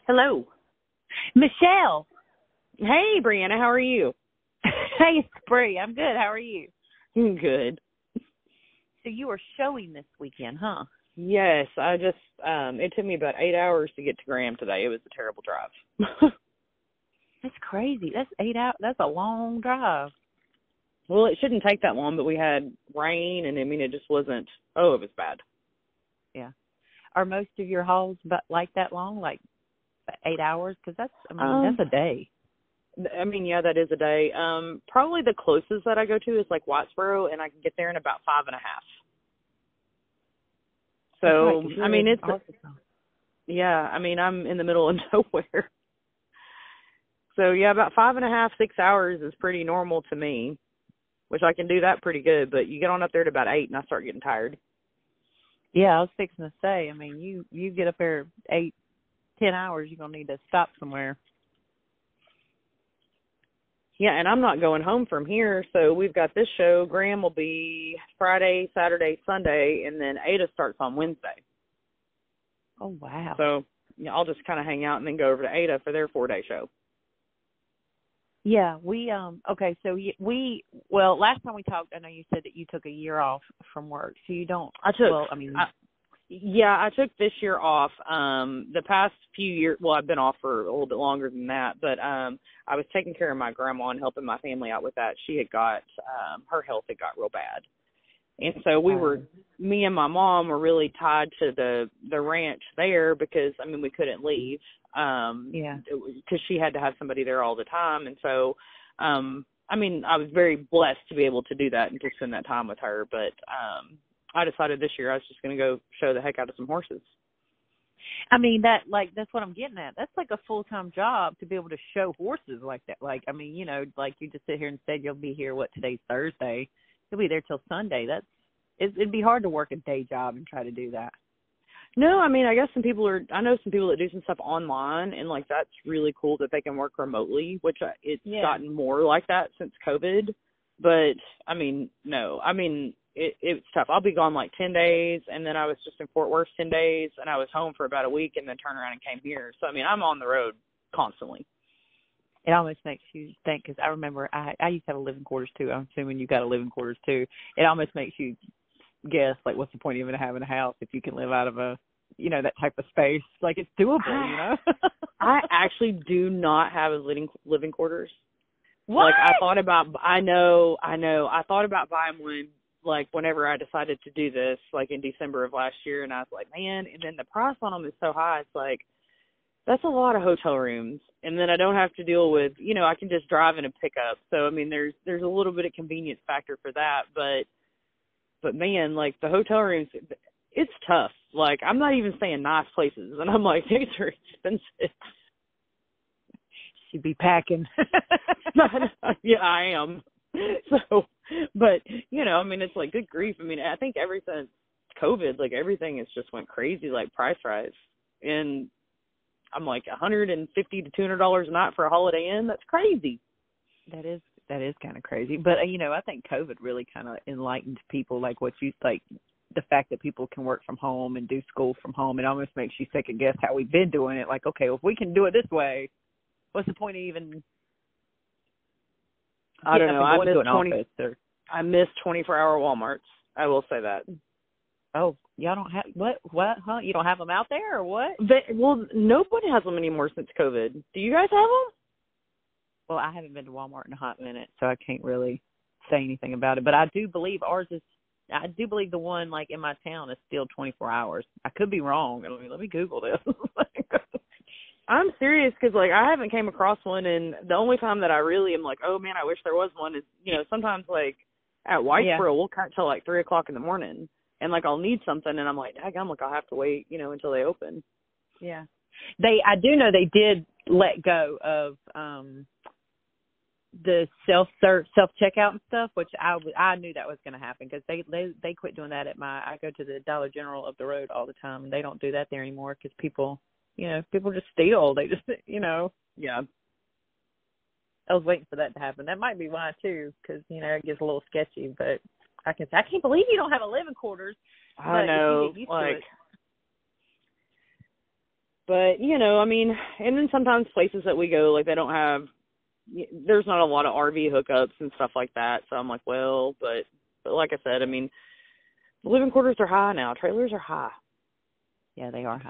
Hello. Michelle. Hey, Brianna. How are you? Hey, Spree. I'm good. How are you? Good. So you are showing this weekend, huh? Yes, I just, it took me about 8 hours to get to Graham today. It was a terrible drive. That's crazy. That's 8 hours. That's a long drive. Well, it shouldn't take that long, but we had rain, and I mean, it just wasn't, it was bad. Yeah. Are most of your hauls like that long, like 8 hours? Because that's a day. I mean, yeah, that is a day. Probably the closest that I go to is like Whitesboro, and I can get there in about 5.5. So, right, I mean, Arkansas. Yeah, I mean, I'm in the middle of nowhere. So, yeah, about 5.5, 6 hours is pretty normal to me, which I can do that pretty good. But you get on up there at about 8, and I start getting tired. Yeah, I was fixing to say, I mean, you get up there 8, 10 hours, you're going to need to stop somewhere. Yeah, and I'm not going home from here, so we've got this show. Graham will be Friday, Saturday, Sunday, and then Ada starts on Wednesday. Oh, wow. So yeah, I'll just kind of hang out and then go over to Ada for their 4-day show. Yeah, okay, so well, last time we talked, I know you said that you took a year off from work, so you don't, I took this year off. The past few years, well, I've been off for a little bit longer than that, but I was taking care of my grandma and helping my family out with that. She had got, her health had got real bad. And so me and my mom were really tied to the ranch there because, I mean, we couldn't leave. Because she had to have somebody there all the time. And so, I mean, I was very blessed to be able to do that and to spend that time with her. But I decided this year I was just going to go show the heck out of some horses. I mean, that's what I'm getting at. That's like a full-time job to be able to show horses like that. Like, I mean, you know, like you just sit here and said you'll be here, today's Thursday. You'll be there till Sunday. It'd be hard to work a day job and try to do that. No, I mean, I guess I know some people that do some stuff online, and like that's really cool that they can work remotely, which it's gotten more like that since COVID. But I mean, no, I mean, it's tough. I'll be gone like 10 days, and then I was just in Fort Worth 10 days, and I was home for about a week, and then turned around and came here. So I mean, I'm on the road constantly. It almost makes you think, because I remember I used to have a living quarters too. I'm assuming you got a living quarters too. It almost makes you guess, like, what's the point of even having a house if you can live out of that type of space? Like, it's doable, you know? I actually do not have a living quarters. What? Like, I thought about buying one, like, whenever I decided to do this, like, in December of last year, and I was like, man, and then the price on them is so high, it's like, that's a lot of hotel rooms, and then I don't have to deal with, I can just drive in and pick up. So, I mean, there's a little bit of convenience factor for that, but man, like, the hotel rooms, it's tough. Like, I'm not even saying nice places, and I'm like, these are expensive. She'd be packing. Yeah, I am. So, but, I mean, it's like, good grief. I mean, I think ever since COVID, like, everything has just went crazy, like, price rise. And I'm like, $150 to $200 a night for a Holiday Inn? That's crazy. That is kind of crazy. But, I think COVID really kind of enlightened people, like the fact that people can work from home and do school from home. It almost makes you second guess how we've been doing it. Like, okay, well, if we can do it this way, what's the point of even? I don't know. I miss 24-hour Walmarts. I will say that. Oh, y'all don't have what? Huh? You don't have them out there, or what? Well, nobody has them anymore since COVID. Do you guys have them? Well, I haven't been to Walmart in a hot minute, so I can't really say anything about it. But I do believe I do believe the one like in my town is still 24 hours. I could be wrong. Let me Google this. I'm serious because, like, I haven't came across one, and the only time that I really am like, oh, man, I wish there was one is, sometimes, like, at Whitesboro, we'll cut till, like, 3 o'clock in the morning, and, like, I'll need something, and I'm like, daggum, I'll have to wait, until they open. Yeah. I do know they did let go of the self-checkout and stuff, which I knew that was going to happen because they quit doing that I go to the Dollar General up the road all the time, and they don't do that there anymore because people just steal. They just, Yeah. I was waiting for that to happen. That might be why, too, because, it gets a little sketchy. But I can't believe you don't have a living quarters. I know. If you get used to it. But, you know, I mean, and then sometimes places that we go, like, they don't have, there's not a lot of RV hookups and stuff like that. So I'm like, well, but like I said, I mean, the living quarters are high now. Trailers are high. Yeah, they are high.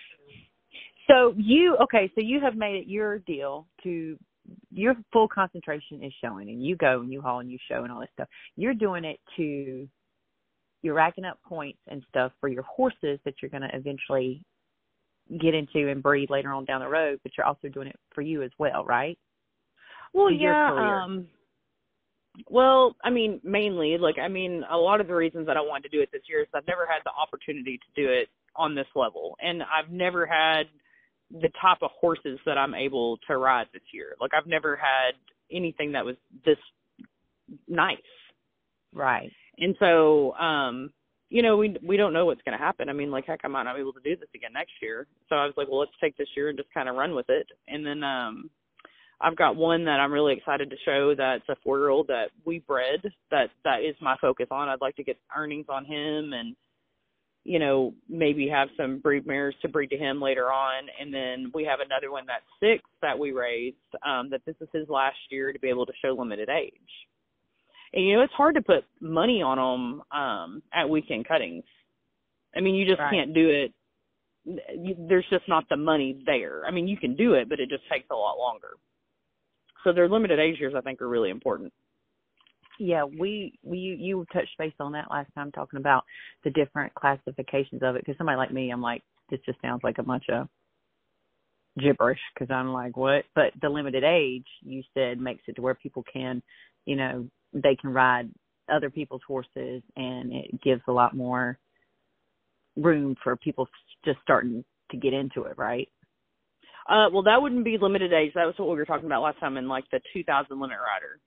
So you have made it your deal to, your full concentration is showing, and you go and you haul and you show and all this stuff. You're doing it to, you're racking up points and stuff for your horses that you're going to eventually get into and breed later on down the road, but you're also doing it for you as well, right? Well, yeah. Well, I mean, mainly, like, I mean, a lot of the reasons that I wanted to do it this year is I've never had the opportunity to do it on this level, and I've never had the type of horses that I'm able to ride this year. Like, I've never had anything that was this nice. Right. And so, you know, we don't know what's going to happen. I mean, like, heck, I might not be able to do this again next year. So I was like, well, let's take this year and just kind of run with it. And then I've got one that I'm really excited to show that's a 4-year-old that we bred. That is my focus on. I'd like to get earnings on him and, you know, maybe have some breed mares to breed to him later on. And then we have another one that's 6 that we raised, that this is his last year to be able to show limited age. And, you know, it's hard to put money on them at weekend cuttings. I mean, you just can't do it. There's just not the money there. I mean, you can do it, but it just takes a lot longer. So their limited age years, I think, are really important. Yeah, you touched base on that last time, talking about the different classifications of it. Because somebody like me, I'm like, this just sounds like a bunch of gibberish, because I'm like, what? But the limited age, you said, makes it to where people can, you know, they can ride other people's horses, and it gives a lot more room for people just starting to get into it, right? Well, that wouldn't be limited age. That was what we were talking about last time in, like, the 2000 Limit Rider.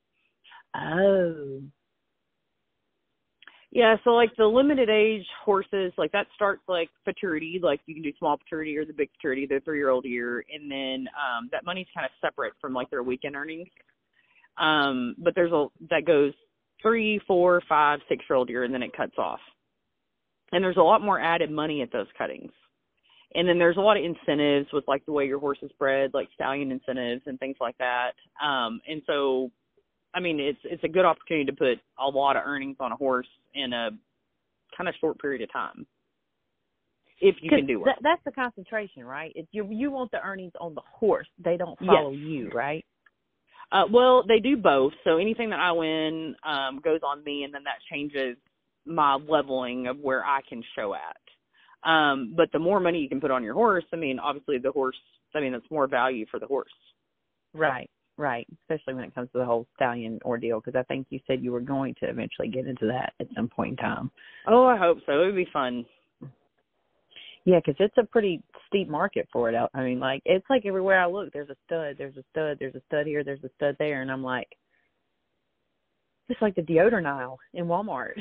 Oh. Yeah, so, like, the limited age horses, like, that starts, like, futurity. Like, you can do small futurity or the big futurity, the 3-year-old year. And then that money's kind of separate from, like, their weekend earnings. But that goes 3, 4, 5, 6-year-old year, and then it cuts off. And there's a lot more added money at those cuttings. And then there's a lot of incentives with, like, the way your horse is bred, like stallion incentives and things like that. And so, I mean, it's a good opportunity to put a lot of earnings on a horse in a kind of short period of time, if you can do it. That's the concentration, right? You want the earnings on the horse. They don't follow you, right? Well, they do both. So anything that I win goes on me, and then that changes my leveling of where I can show at. But the more money you can put on your horse, I mean, obviously the horse, I mean, that's more value for the horse. Right. Especially when it comes to the whole stallion ordeal, because I think you said you were going to eventually get into that at some point in time. Oh, I hope so. It would be fun. Yeah, because it's a pretty steep market for it. I mean, like, it's like everywhere I look, there's a stud here, there's a stud there, and I'm like, it's like the deodorant aisle in Walmart.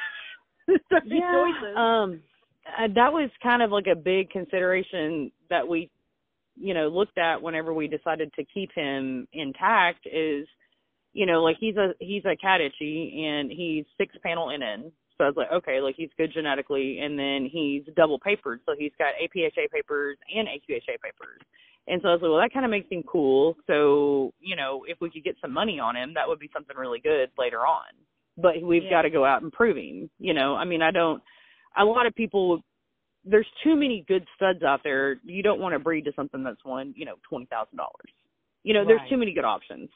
Yeah. That was kind of like a big consideration that we, you know, looked at whenever we decided to keep him intact is, you know, like he's a cat itchy and he's 6-panel NN. So I was like, okay, like he's good genetically, and then he's double papered. So he's got APHA papers and AQHA papers. And so I was like, well, that kind of makes him cool. So, you know, if we could get some money on him, that would be something really good later on. But we've got to go out and prove him. You know, I mean, a lot of people, there's too many good studs out there. You don't want to breed to something that's won, you know, $20,000. You know, There's too many good options.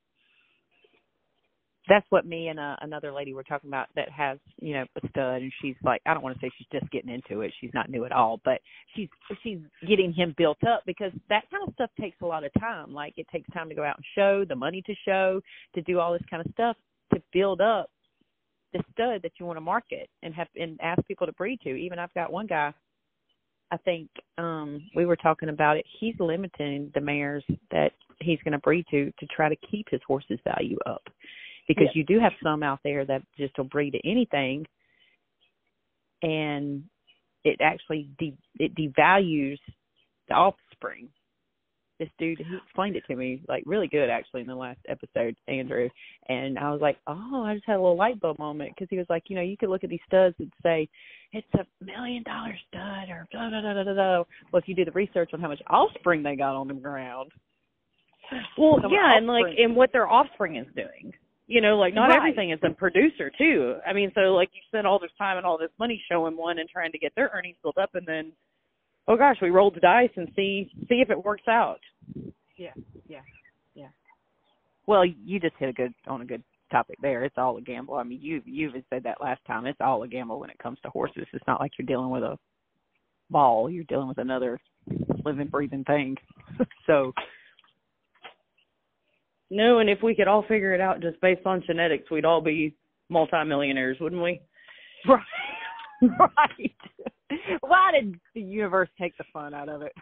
That's what me and another lady were talking about that has, you know, a stud, and she's like, I don't want to say she's just getting into it. She's not new at all, but she's getting him built up, because that kind of stuff takes a lot of time. Like, it takes time to go out and show, the money to show, to do all this kind of stuff to build up the stud that you want to market and ask people to breed to. Even I've got one guy, I think we were talking about it. He's limiting the mares that he's going to breed to try to keep his horse's value up, because you do have some out there that just will breed to anything, and it actually it devalues the offspring. this dude, he explained it to me, like, really good, actually, in the last episode, Andrew. And I was like, oh, I just had a little light bulb moment, because he was like, you know, you could look at these studs and say, it's $1 million stud, or blah, blah, blah, blah, blah. Well, if you do the research on how much offspring they got on the ground. Well, yeah, and what their offspring is doing. You know, like, not everything is a producer, too. I mean, so, like, you spend all this time and all this money showing one and trying to get their earnings built up, and then, oh, gosh, we roll the dice and see if it works out. Yeah. Well, you just hit on a good topic there. It's all a gamble. I mean, you even said that last time. It's all a gamble when it comes to horses. It's not like you're dealing with a ball. You're dealing with another living, breathing thing. So... No, and if we could all figure it out just based on genetics, we'd all be multimillionaires, wouldn't we? Right. Right. Why did the universe take the fun out of it?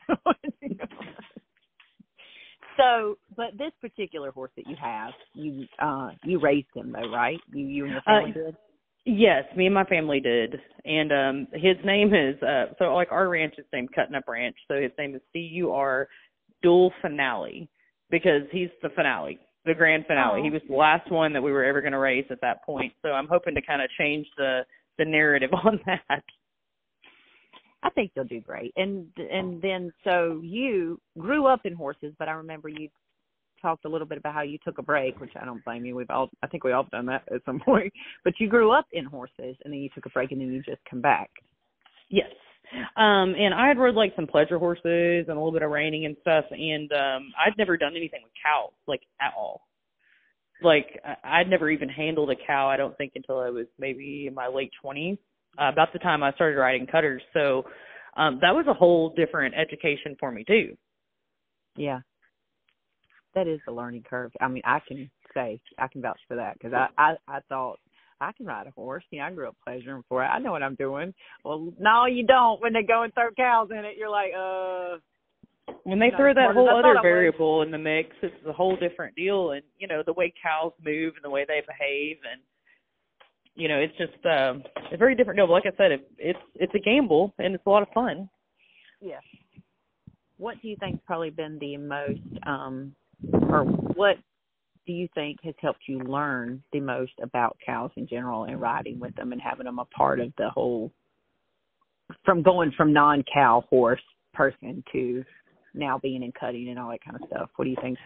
So, but this particular horse that you have, you raised him though, right? You and your family did? Yes, me and my family did. And his name is, so like our ranch is named Cutting Up Ranch, so his name is CUR Dual Finale. Because he's the finale, the grand finale. Oh. He was the last one that we were ever going to race at that point. So I'm hoping to kind of change the narrative on that. I think you'll do great. And then, so you grew up in horses, but I remember you talked a little bit about how you took a break, which I don't blame you. I think we all done that at some point. But you grew up in horses, and then you took a break, and then you just come back. Yes. And I had rode like some pleasure horses and a little bit of reining and stuff, and I'd never done anything with cows, like, at all. Like, I'd never even handled a cow, I don't think, until I was maybe in my late 20s, about the time I started riding cutters. So that was a whole different education for me, too. Yeah. That is the learning curve. I mean, I can vouch for that, because I thought, I can ride a horse. You know, I grew up pleasuring for it. I know what I'm doing. Well, no, you don't. When they go and throw cows in it, you're like, When they throw that whole other variable in the mix, it's a whole different deal. And, you know, the way cows move and the way they behave, and, you know, it's just a very different deal. But like I said, it's a gamble, and it's a lot of fun. Yeah. What do you think's probably been the most, or what do you think has helped you learn the most about cows in general and riding with them and having them a part of the whole, from going from non-cow horse person to now being in cutting and all that kind of stuff? What do you think?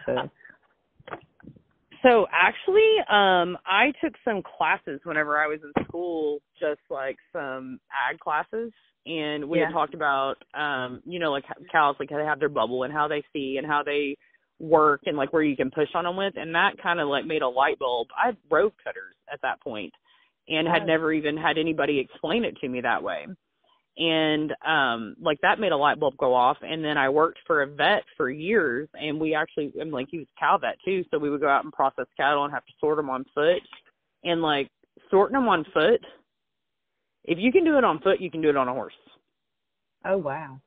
So actually, I took some classes whenever I was in school, just like some ag classes. And we had talked about, you know, like cows, like how they have their bubble and how they see and how they work and like where you can push on them with, and that kind of like made a light bulb. I rode cutters at that point and had never even had anybody explain it to me that way, and like that made a light bulb go off. And then I worked for a vet for years, and we actually, and like he was a cow vet too, so we would go out and process cattle and have to sort them on foot, and like sorting them on foot, if you can do it on foot, you can do it on a horse. Oh wow.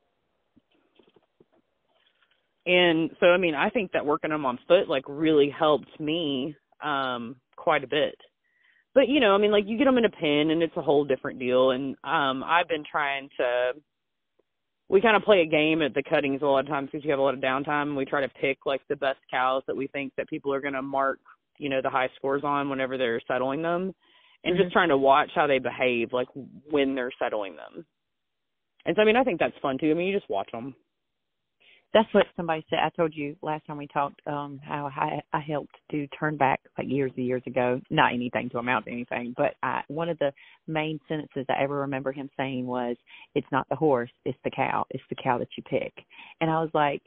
And so, I mean, I think that working them on foot, like, really helped me quite a bit. But, you know, I mean, like, you get them in a pen, and it's a whole different deal. And I've been trying to – we kind of play a game at the cuttings a lot of times because you have a lot of downtime, and we try to pick, like, the best cows that we think that people are going to mark, you know, the high scores on whenever they're settling them, and just trying to watch how they behave, like, when they're settling them. And so, I mean, I think that's fun, too. I mean, you just watch them. That's what somebody said. I told you last time we talked how I helped do turn back like years and years ago. Not anything to amount to anything, but one of the main sentences I ever remember him saying was, "It's not the horse, it's the cow. It's the cow that you pick." And I was like,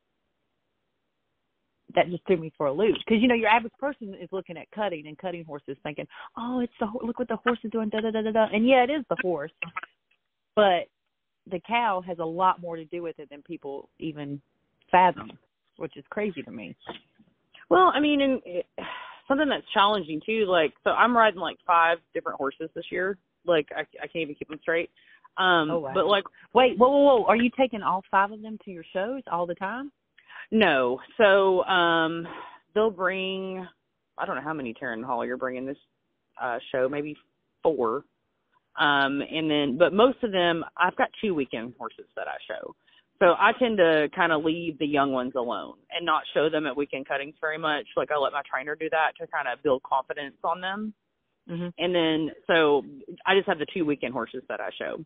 that just threw me for a loop, because you know your average person is looking at cutting and cutting horses, thinking, "Oh, it's look what the horse is doing." Da da da da da. And yeah, it is the horse, but the cow has a lot more to do with it than people even fathom, which is crazy to me. Well, I mean, something that's challenging too, like, so I'm riding like 5 different horses this year. Like, I can't even keep them straight. Oh, wow. But like, wait, whoa. Are you taking all 5 of them to your shows all the time? No. So, they'll bring, I don't know how many Taryn Hall you're bringing this show, maybe 4. And then, but most of them, I've got 2 weekend horses that I show. So I tend to kind of leave the young ones alone and not show them at weekend cuttings very much. Like I let my trainer do that to kind of build confidence on them. Mm-hmm. And then, so I just have the 2 weekend horses that I show.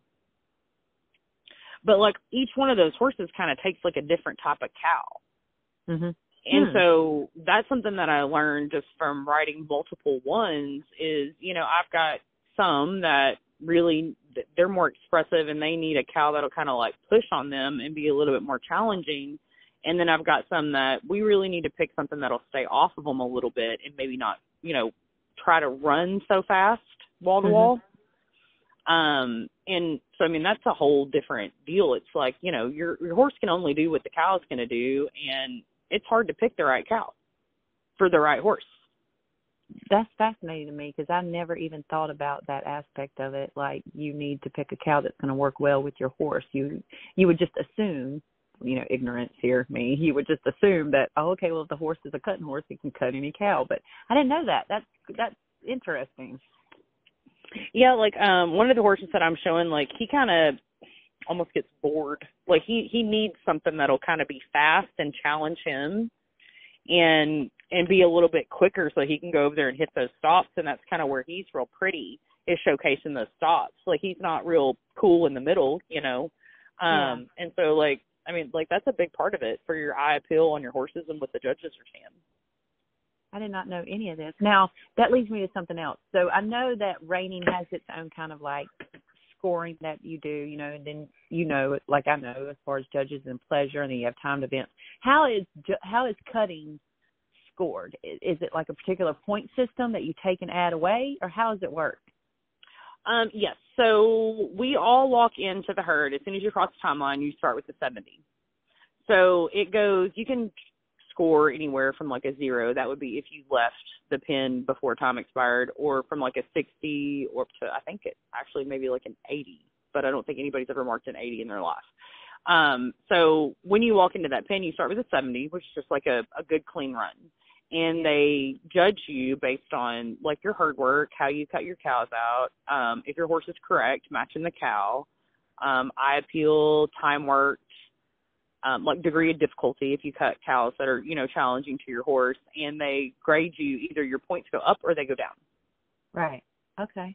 But like each one of those horses kind of takes like a different type of cow. Mm-hmm. And so that's something that I learned just from riding multiple ones is, you know, I've got some that really, they're more expressive and they need a cow that'll kind of like push on them and be a little bit more challenging. And then I've got some that we really need to pick something that'll stay off of them a little bit and maybe not, you know, try to run so fast wall to wall. And so, I mean, that's a whole different deal. It's like, you know, your horse can only do what the cow's going to do. And it's hard to pick the right cow for the right horse. That's fascinating to me because I never even thought about that aspect of it. Like you need to pick a cow that's going to work well with your horse. You would just assume, you know, ignorance here, me. You would just assume that, oh, okay, well, if the horse is a cutting horse, he can cut any cow. But I didn't know that. That's interesting. Yeah, like one of the horses that I'm showing, like he kind of almost gets bored. Like he needs something that'll kind of be fast and challenge him and be a little bit quicker so he can go over there and hit those stops. And that's kind of where he's real pretty, is showcasing those stops. Like he's not real cool in the middle, you know. And so like, I mean, like that's a big part of it for your eye appeal on your horses and what the judges are seeing. I did not know any of this. Now, that leads me to something else. So I know that reining has its own kind of like scoring that you do, you know, and then, you know, like I know as far as judges and pleasure, and then you have timed events. How is cutting scored? Is it like a particular point system that you take and add away, or how does it work? Yes. So we all walk into the herd. As soon as you cross the timeline, you start with the 70. So it goes, you can score anywhere from like a 0. That would be if you left the pen before time expired, or from like a 60 or to, I think it actually maybe like an 80, but I don't think anybody's ever marked an 80 in their life. So when you walk into that pen, you start with a 70, which is just like a good clean run. And they judge you based on like your herd work, how you cut your cows out, if your horse is correct, matching the cow, eye appeal, time worked, like degree of difficulty if you cut cows that are, you know, challenging to your horse, and they grade you, either your points go up or they go down. Right. Okay.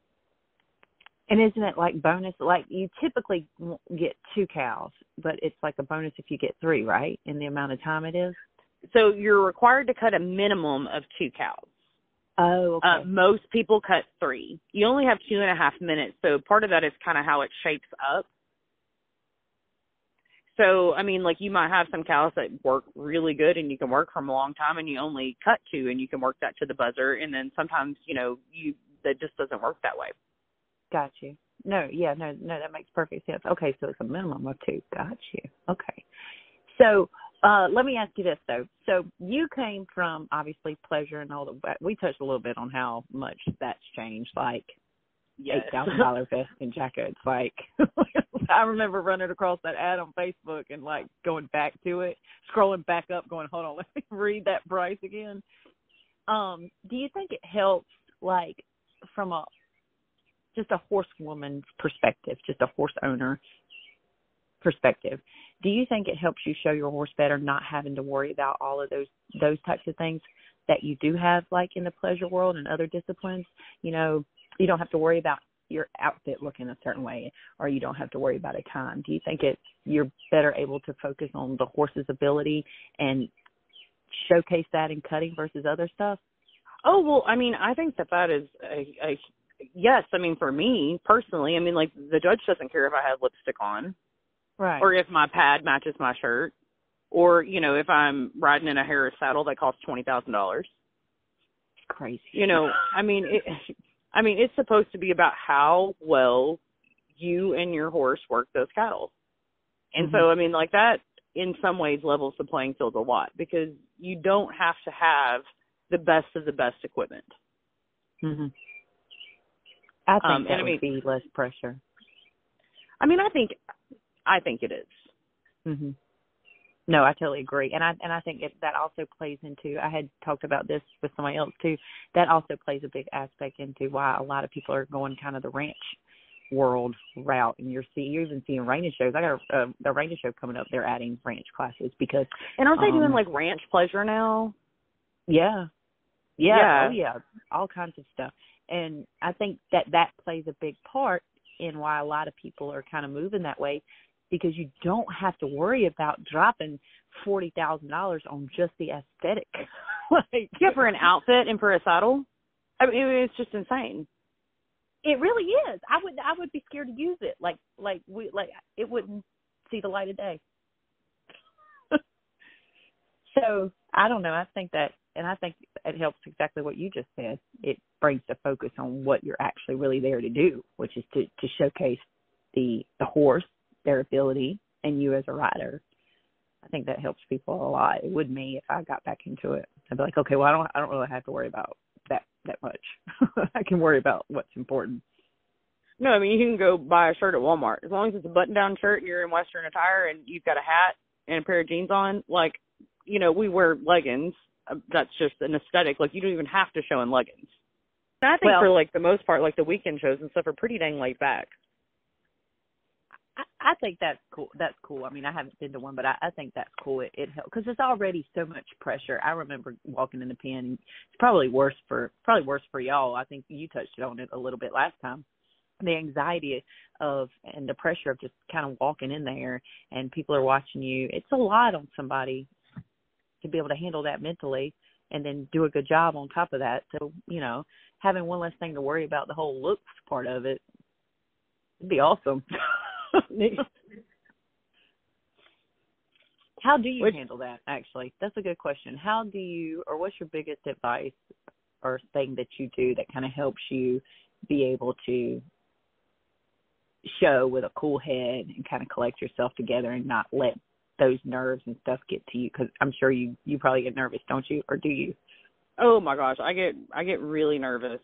And isn't it like bonus? Like you typically get 2 cows, but it's like a bonus if you get 3, right? In the amount of time it is? So you're required to cut a minimum of 2 cows. Oh, okay. Most people cut 3. You only have 2.5 minutes, so part of that is kind of how it shapes up. So, I mean, like you might have some cows that work really good and you can work from a long time and you only cut 2 and you can work that to the buzzer. And then sometimes, you know, that just doesn't work that way. Got you. No, that makes perfect sense. Okay, so it's a minimum of 2. Got you. Okay. So let me ask you this, though. So you came from, obviously, pleasure and all that. We touched a little bit on how much that's changed, like yes. $8,000 vest and jackets. Like, I remember running across that ad on Facebook and, like, going back to it, scrolling back up, going, hold on, let me read that price again. Do you think it helps, like, from just a horsewoman's perspective, just a horse owner perspective, do you think it helps you show your horse better, not having to worry about all of those types of things that you do have, like in the pleasure world and other disciplines? You know, you don't have to worry about your outfit looking a certain way, or you don't have to worry about a time. Do you think you're better able to focus on the horse's ability and showcase that in cutting versus other stuff? Oh, well, I mean, I think that is a yes. I mean, for me personally, I mean, like the judge doesn't care if I have lipstick on. Right. Or if my pad matches my shirt, or, you know, if I'm riding in a Harris saddle that costs $20,000. Crazy. You know, I mean, it's supposed to be about how well you and your horse work those cattle. And so, I mean, like that in some ways levels the playing field a lot, because you don't have to have the best of the best equipment. Mm-hmm. I think that would be less pressure. I mean, I think it is. Mm-hmm. No, I totally agree. And I think that also plays into, I had talked about this with somebody else too, that also plays a big aspect into why a lot of people are going kind of the ranch world route, and you're even seeing reining shows. I got the reining show coming up. They're adding ranch classes because, and aren't they doing like ranch pleasure now? Yeah. Oh yeah, all kinds of stuff. And I think that plays a big part in why a lot of people are kind of moving that way, because you don't have to worry about dropping $40,000 on just the aesthetic. Like, yeah, for an outfit and for a saddle. I mean, it's just insane. It really is. I would be scared to use it. Like it wouldn't see the light of day. So I don't know. I think it helps exactly what you just said. It brings the focus on what you're actually really there to do, which is to showcase the horse, their ability, and you as a rider. I think that helps people a lot. It would me if I got back into it. I'd be like, okay, well, I don't really have to worry about that much. I can worry about what's important. No, I mean, you can go buy a shirt at Walmart. As long as it's a button-down shirt and you're in Western attire and you've got a hat and a pair of jeans on, like, you know, we wear leggings. That's just an aesthetic. Like, you don't even have to show in leggings. And I think for, like, the most part, like, the weekend shows and stuff are pretty dang laid back. I think that's cool. That's cool. I mean, I haven't been to one, but I think that's cool. It helps because there's already so much pressure. I remember walking in the pen, and it's probably worse for y'all. I think you touched on it a little bit last time. The anxiety and the pressure of just kind of walking in there and people are watching you. It's a lot on somebody to be able to handle that mentally and then do a good job on top of that. So, you know, having one less thing to worry about, the whole looks part of it, would be awesome. How do you handle that, actually? That's a good question. What's your biggest advice or thing that you do that kind of helps you be able to show with a cool head and kind of collect yourself together and not let those nerves and stuff get to you? Because I'm sure you probably get nervous, don't you? Or do you? Oh my gosh, I get really nervous.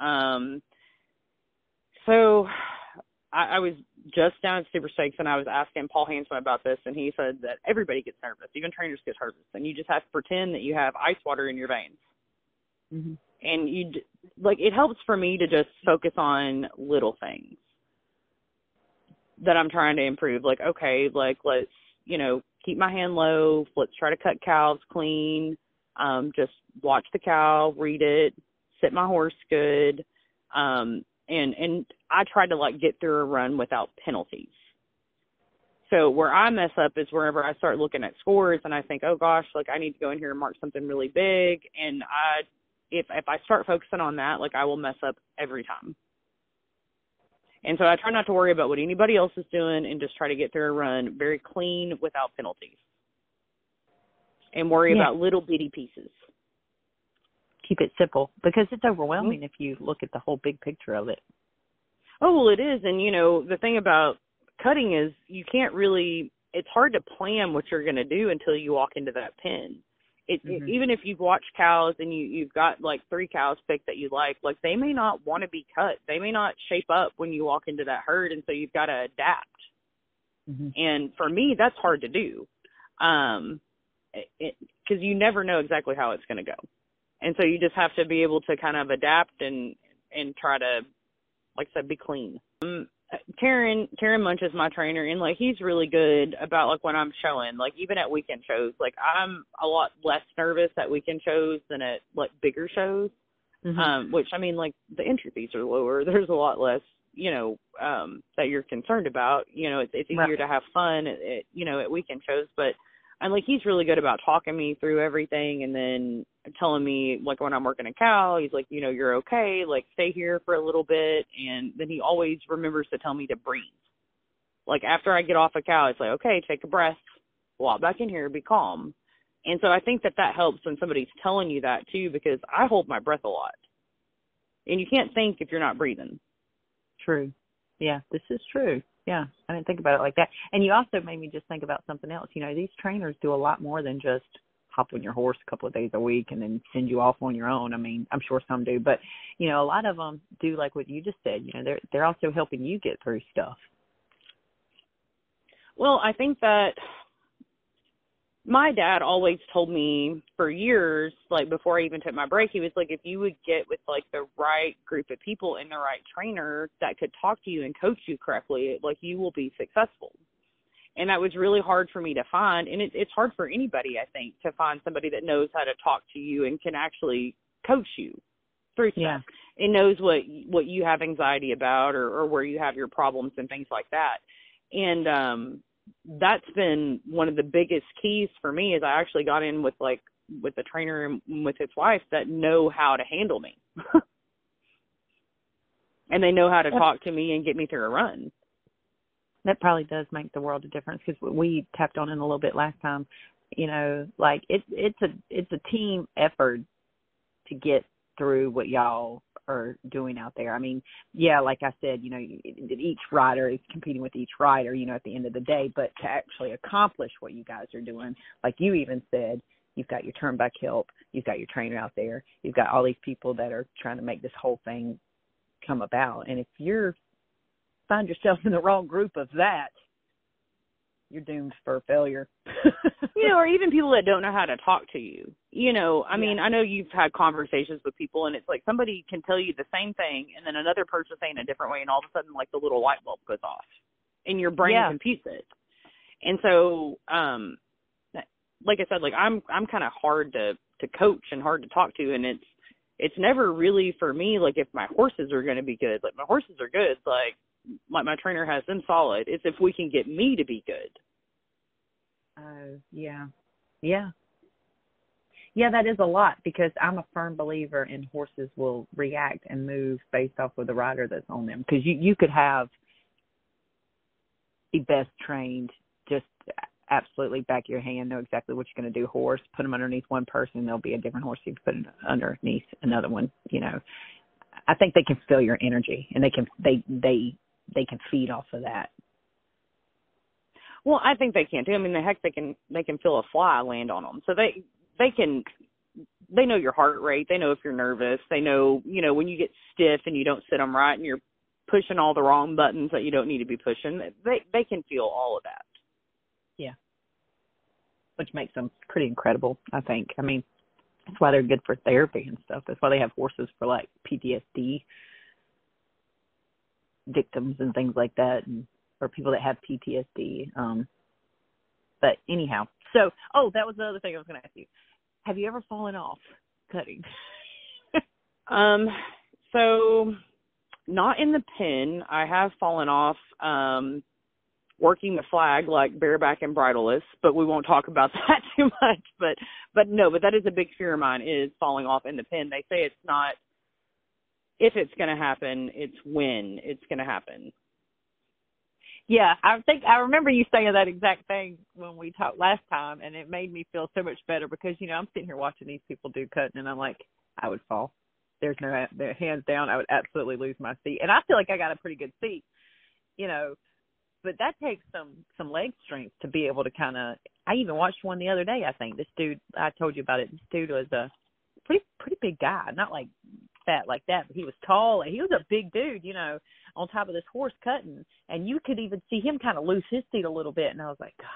So I was just down at Super Stakes and I was asking Paul Hanson about this, and he said that everybody gets nervous, even trainers get nervous, and you just have to pretend that you have ice water in your veins. Mm-hmm. And it helps for me to just focus on little things that I'm trying to improve. Like, okay, like, let's, you know, keep my hand low. Let's try to cut calves clean. Just watch the cow, read it, sit my horse good. And I try to, like, get through a run without penalties. So where I mess up is wherever I start looking at scores and I think, oh gosh, like, I need to go in here and mark something really big. And if I start focusing on that, like, I will mess up every time. And so I try not to worry about what anybody else is doing and just try to get through a run very clean without penalties. And worry about little bitty pieces. Keep it simple, because it's overwhelming if you look at the whole big picture of it. Oh, well, it is. And, you know, the thing about cutting is you can't really – it's hard to plan what you're going to do until you walk into that pen. Even if you've watched cows and you've got, like, 3 cows picked that you like, they may not want to be cut. They may not shape up when you walk into that herd, and so you've got to adapt. Mm-hmm. And for me, that's hard to do because you never know exactly how it's going to go. And so you just have to be able to kind of adapt and try to, like I said, be clean. Karen Munch is my trainer, and, like, he's really good about, like, when I'm showing, like, even at weekend shows. Like, I'm a lot less nervous at weekend shows than at, like, bigger shows, which, I mean, like, the entry fees are lower. There's a lot less, you know, that you're concerned about. You know, it's easier to have fun at weekend shows, but and, like, he's really good about talking me through everything and then telling me, like, when I'm working a cow, he's like, you know, you're okay, like, stay here for a little bit. And then he always remembers to tell me to breathe. Like, after I get off a cow, it's like, okay, take a breath, walk back in here, be calm. And so I think that helps when somebody's telling you that, too, because I hold my breath a lot. And you can't think if you're not breathing. True. Yeah, this is true. Yeah, I didn't think about it like that. And you also made me just think about something else. You know, these trainers do a lot more than just hop on your horse a couple of days a week and then send you off on your own. I mean, I'm sure some do, but, you know, a lot of them do like what you just said. You know, they're also helping you get through stuff. Well, I think that my dad always told me for years, like before I even took my break, he was like, if you would get with like the right group of people and the right trainer that could talk to you and coach you correctly, like you will be successful. And that was really hard for me to find. And it's hard for anybody, I think, to find somebody that knows how to talk to you and can actually coach you through stuff and knows what you have anxiety about or where you have your problems and things like that. And that's been one of the biggest keys for me is I actually got in with the trainer and with his wife that know how to handle me. And they know how to talk to me and get me through a run. That probably does make the world of difference because we tapped on it a little bit last time. You know, like it's a team effort to get through what y'all are doing out there. I mean, yeah, like I said, you know, each rider is competing with each rider, you know, at the end of the day, but to actually accomplish what you guys are doing, like you even said, you've got your turnback help, you've got your trainer out there, you've got all these people that are trying to make this whole thing come about. And if you're find yourself in the wrong group of that, you're doomed for failure. You know, or even people that don't know how to talk to you. You know, I mean, I know you've had conversations with people and it's like somebody can tell you the same thing and then another person saying a different way and all of a sudden like the little light bulb goes off and your brain computes it. And so, like I said, like I'm kind of hard to coach and hard to talk to, and it's never really for me like if my horses are going to be good. Like my horses are good, like my trainer has them solid. It's if we can get me to be good. Yeah, that is a lot because I'm a firm believer in horses will react and move based off of the rider that's on them. Because you could have the best trained, just absolutely back of your hand, know exactly what you're going to do horse, put them underneath one person, there'll be a different horse you can put underneath another one. You know, I think they can feel your energy and they can feed off of that. Well, I think they can too. I mean, they can feel a fly land on them. So they know your heart rate. They know if you're nervous. They know, you know, when you get stiff and you don't sit them right and you're pushing all the wrong buttons that you don't need to be pushing. They can feel all of that. Yeah. Which makes them pretty incredible, I think. I mean, that's why they're good for therapy and stuff. That's why they have horses for like PTSD victims and things like that, and or people that have PTSD. But anyhow, so that was the other thing I was going to ask you. Have you ever fallen off cutting? So not in the pen. I have fallen off working the flag like bareback and bridleless, but we won't talk about that too much. But that is a big fear of mine is falling off in the pen. They say it's not if it's going to happen, it's when it's going to happen. Yeah, I think I remember you saying that exact thing when we talked last time, and it made me feel so much better because, you know, I'm sitting here watching these people do cutting, and I'm like, I would fall. There's no hands down. I would absolutely lose my seat. And I feel like I got a pretty good seat, you know, but that takes some leg strength to be able to kind of – I even watched one the other day, I think. This dude, I told you about it. This dude was a pretty big guy, not like fat like that, but he was tall, and he was a big dude, you know, on top of this horse cutting, and you could even see him kind of lose his seat a little bit, and I was like,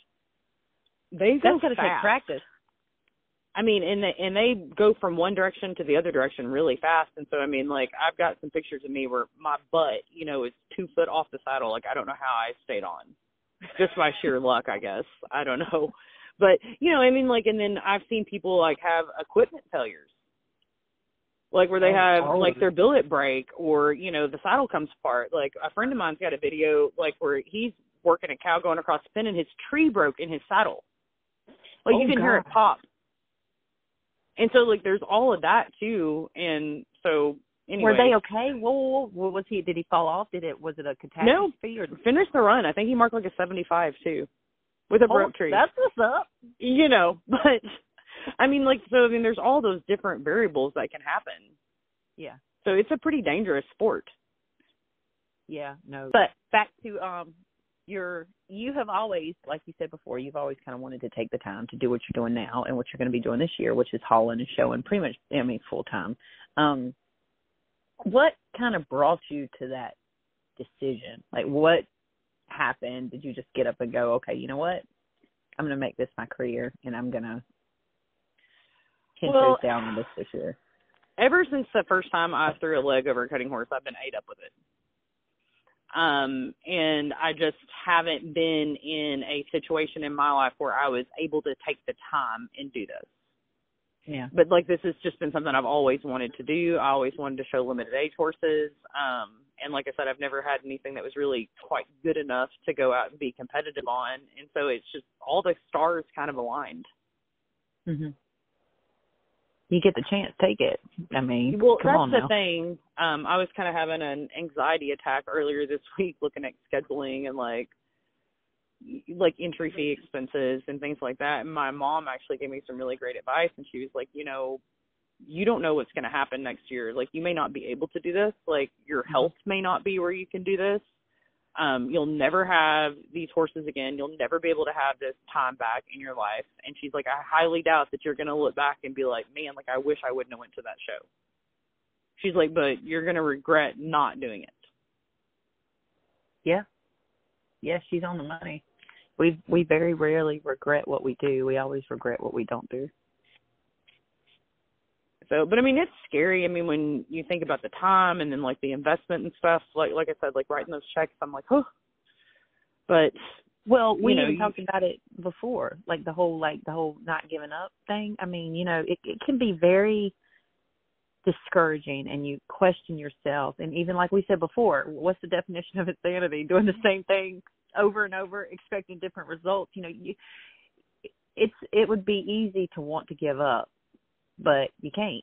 gosh, that's going to take practice. I mean, and they go from one direction to the other direction really fast, and so, I mean, like, I've got some pictures of me where my butt, you know, is 2 foot off the saddle. Like, I don't know how I stayed on. Just by sheer luck, I guess. I don't know. But, you know, I mean, like, and then I've seen people, like, have equipment failures. Like where they have like their billet break or, you know, the saddle comes apart. Like a friend of mine's got a video like where he's working a cow going across the pen and his tree broke in his saddle. Like you can hear it pop. And so like there's all of that too. And so anyway. Were they okay? Whoa. Was did he fall off? Was it a catastrophe? No, or finished the run. I think he marked like a 75 too with a broke tree. That's what's up. You know, but I mean, like, so, I mean, there's all those different variables that can happen. Yeah. So it's a pretty dangerous sport. Yeah, no. But back to you have always, like you said before, you've always kind of wanted to take the time to do what you're doing now and what you're going to be doing this year, which is hauling and showing pretty much, I mean, full time. What kind of brought you to that decision? Like, what happened? Did you just get up and go, okay, you know what? I'm going to make this my career, and I'm going to 10 Well, toes down on this year. Ever since the first time I threw a leg over a cutting horse, I've been ate up with it. And I just haven't been in a situation in my life where I was able to take the time and do this. Yeah. But like, this has just been something I've always wanted to do. I always wanted to show limited age horses. And like I said, I've never had anything that was really quite good enough to go out and be competitive on. And so it's just all the stars kind of aligned. Mhm. You get the chance, take it. I mean, well, come on that's now. the thing. I was kind of having an anxiety attack earlier this week looking at scheduling and like entry fee expenses and things like that. And my mom actually gave me some really great advice, and she was like, you know, you don't know what's going to happen next year. Like, you may not be able to do this. Like, your health may not be where you can do this. You'll never have these horses again. You'll never be able to have this time back in your life. And she's like, I highly doubt that you're going to look back and be like, man, like, I wish I wouldn't have went to that show. She's like, but you're going to regret not doing it. Yeah. Yeah, she's on the money. We very rarely regret what we do. We always regret what we don't do. So, but I mean, it's scary. I mean, when you think about the time and then like the investment and stuff, like I said, like writing those checks, I'm like, oh, but well, we even talked about it before, like the whole not giving up thing. I mean, you know, it can be very discouraging, and you question yourself. And even like we said before, what's the definition of insanity? Doing the same thing over and over, expecting different results. You know, it would be easy to want to give up, but you can't.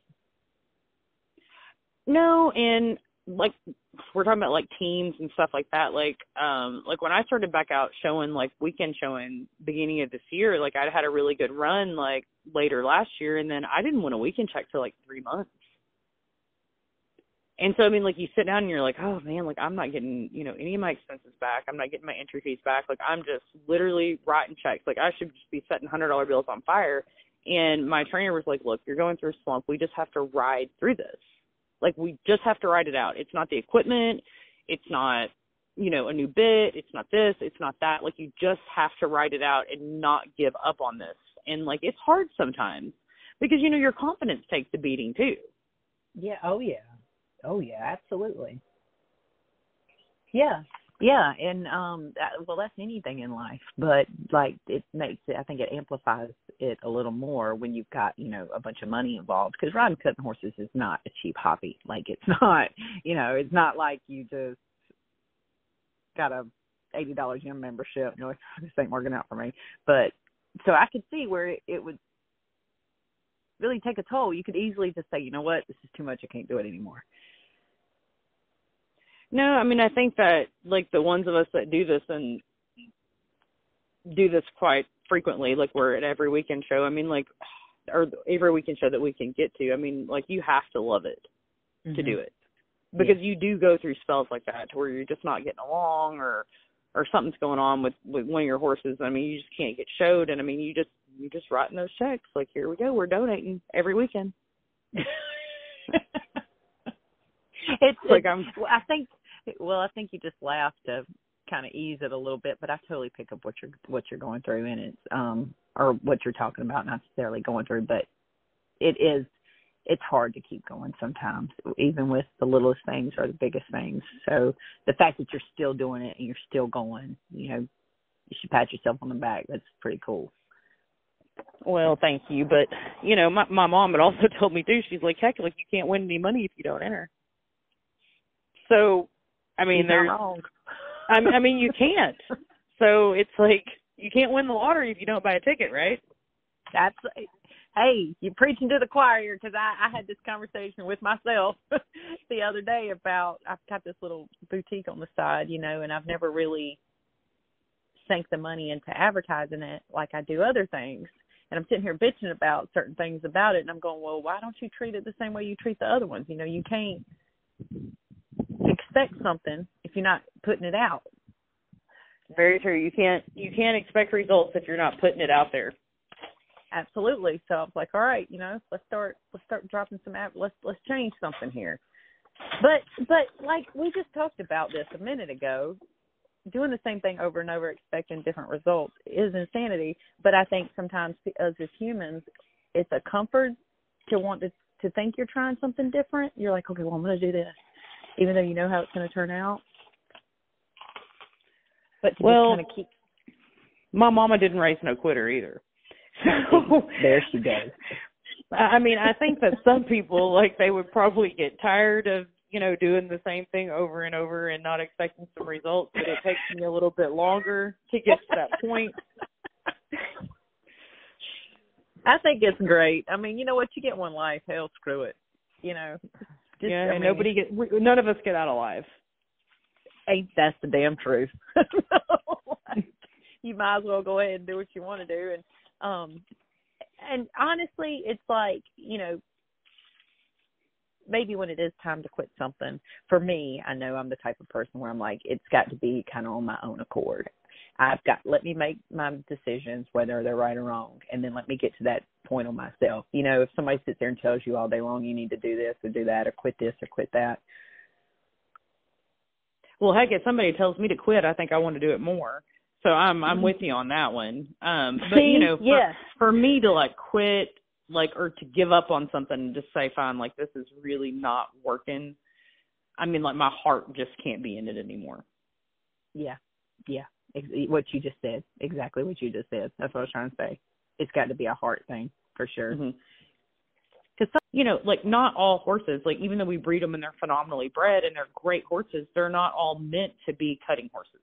No, and like we're talking about like teams and stuff like that. Like when I started back out showing, like weekend showing beginning of this year, like I'd had a really good run like later last year, and then I didn't win a weekend check for like 3 months. And so, I mean, like you sit down and you're like, oh man, like I'm not getting, you know, any of my expenses back. I'm not getting my entry fees back. Like I'm just literally writing checks. Like I should just be setting $100 bills on fire. And my trainer was like, look, you're going through a slump. We just have to ride through this. Like, we just have to ride it out. It's not the equipment. It's not, you know, a new bit. It's not this. It's not that. Like, you just have to ride it out and not give up on this. And, like, it's hard sometimes because, you know, your confidence takes a beating, too. Yeah. Oh, yeah. Oh, yeah. Absolutely. Yeah. Yeah. And, well, that's anything in life. But, like, it makes it, I think it amplifies it a little more when you've got, you know, a bunch of money involved, because riding cutting horses is not a cheap hobby. Like, it's not, you know, it's not like you just got a $80 gym membership. No, this ain't working out for me. But so I could see where it would really take a toll. You could easily just say, you know what, this is too much. I can't do it anymore. No, I mean, I think that, like, the ones of us that do this and do this quite frequently, like we're at every weekend show, I mean, like, or every weekend show that we can get to, I mean, like, you have to love it to do it, because you do go through spells like that to where you're just not getting along, or something's going on with one of your horses. I mean, you just can't get showed, and I mean, you just writing those checks, like, here we go, we're donating every weekend. I think you just laugh to kind of ease it a little bit, but I totally pick up what you're going through, and it's or what you're talking about, not necessarily going through, but it's hard to keep going sometimes, even with the littlest things or the biggest things. So the fact that you're still doing it and you're still going, you know, you should pat yourself on the back. That's pretty cool. Well, thank you. But, you know, my mom had also told me too, she's like, heck, like, you can't win any money if you don't enter. So, I mean, I mean, you can't. So it's like, you can't win the lottery if you don't buy a ticket, right? Hey, you're preaching to the choir, because I had this conversation with myself the other day about, I've got this little boutique on the side, you know, and I've never really sank the money into advertising it like I do other things. And I'm sitting here bitching about certain things about it, and I'm going, well, why don't you treat it the same way you treat the other ones? You know, you can't expect something if you're not putting it out. Very true. You can't expect results if you're not putting it out there. Absolutely. So I was like, all right, you know, let's start dropping some let's change something here. But like we just talked about this a minute ago, doing the same thing over and over, expecting different results is insanity. But I think sometimes us as humans, it's a comfort to want to think you're trying something different. You're like, okay, well, I'm going to do this, even though you know how it's going to turn out. But to just kind of keep. My mama didn't raise no quitter either. So there she goes. I mean, I think that some people, like, they would probably get tired of, you know, doing the same thing over and over and not expecting some results, but it takes me a little bit longer to get to that point. I think it's great. I mean, you know what? You get one life. Hell, screw it. You know. None of us get out alive. Ain't that's the damn truth. Like, you might as well go ahead and do what you want to do. And honestly, it's like, you know, maybe when it is time to quit something, for me, I know I'm the type of person where I'm like, it's got to be kind of on my own accord. Let me make my decisions, whether they're right or wrong, and then let me get to that point on myself. You know, if somebody sits there and tells you all day long, you need to do this or do that or quit this or quit that. Well, heck, if somebody tells me to quit, I think I want to do it more. So I'm with you on that one. But, you know, for me to, like, quit, like, or to give up on something and just say, fine, like, this is really not working, I mean, like, my heart just can't be in it anymore. Yeah. What you just said, exactly what you just said. That's what I was trying to say. It's got to be a heart thing for sure. Mm-hmm. Because, you know, like, not all horses, like, even though we breed them and they're phenomenally bred and they're great horses, they're not all meant to be cutting horses.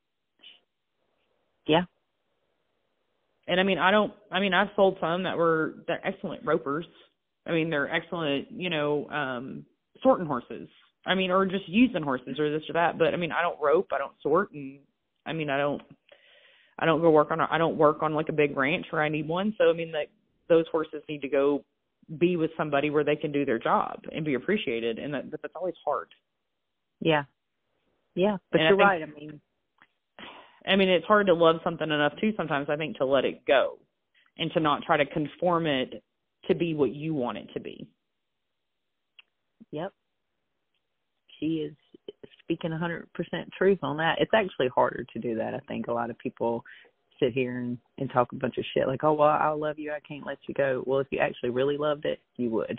Yeah. And I've sold some they're excellent ropers. I mean, they're excellent, you know, sorting horses. I mean, or just using horses or this or that. But I mean, I don't rope, I don't sort. And I mean, I don't work on like a big ranch where I need one. So, I mean, like, those horses need to go be with somebody where they can do their job and be appreciated. And that's always hard. Yeah. Yeah. But you're right. I mean, it's hard to love something enough, too, sometimes, I think, to let it go and to not try to conform it to be what you want it to be. Yep. She is speaking 100% truth on that. It's actually harder to do that. I think a lot of people sit here and talk a bunch of shit like, oh, well, I love you, I can't let you go. Well, if you actually really loved it, you would.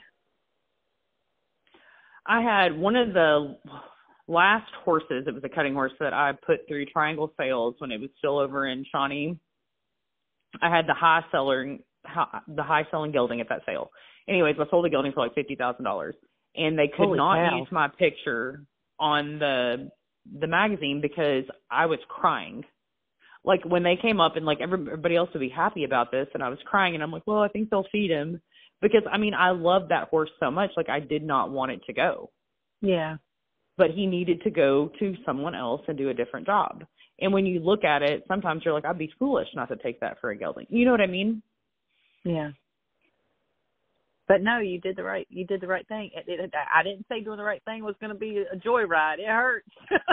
I had one of the last horses, it was a cutting horse that I put through Triangle Sales when it was still over in Shawnee. I had the high selling gelding at that sale. Anyways, I sold the gelding for like $50,000, and they could not use my picture on the magazine because I was crying. Like, when they came up and like everybody else would be happy about this, and I was crying, and I'm like, well, I think they'll feed him because I mean, I loved that horse so much. Like, I did not want it to go. Yeah. But he needed to go to someone else and do a different job. And when you look at it, sometimes you're like, I'd be foolish not to take that for a gelding. You know what I mean? Yeah. But no, you did the right thing. I didn't say doing the right thing was going to be a joyride. It hurts.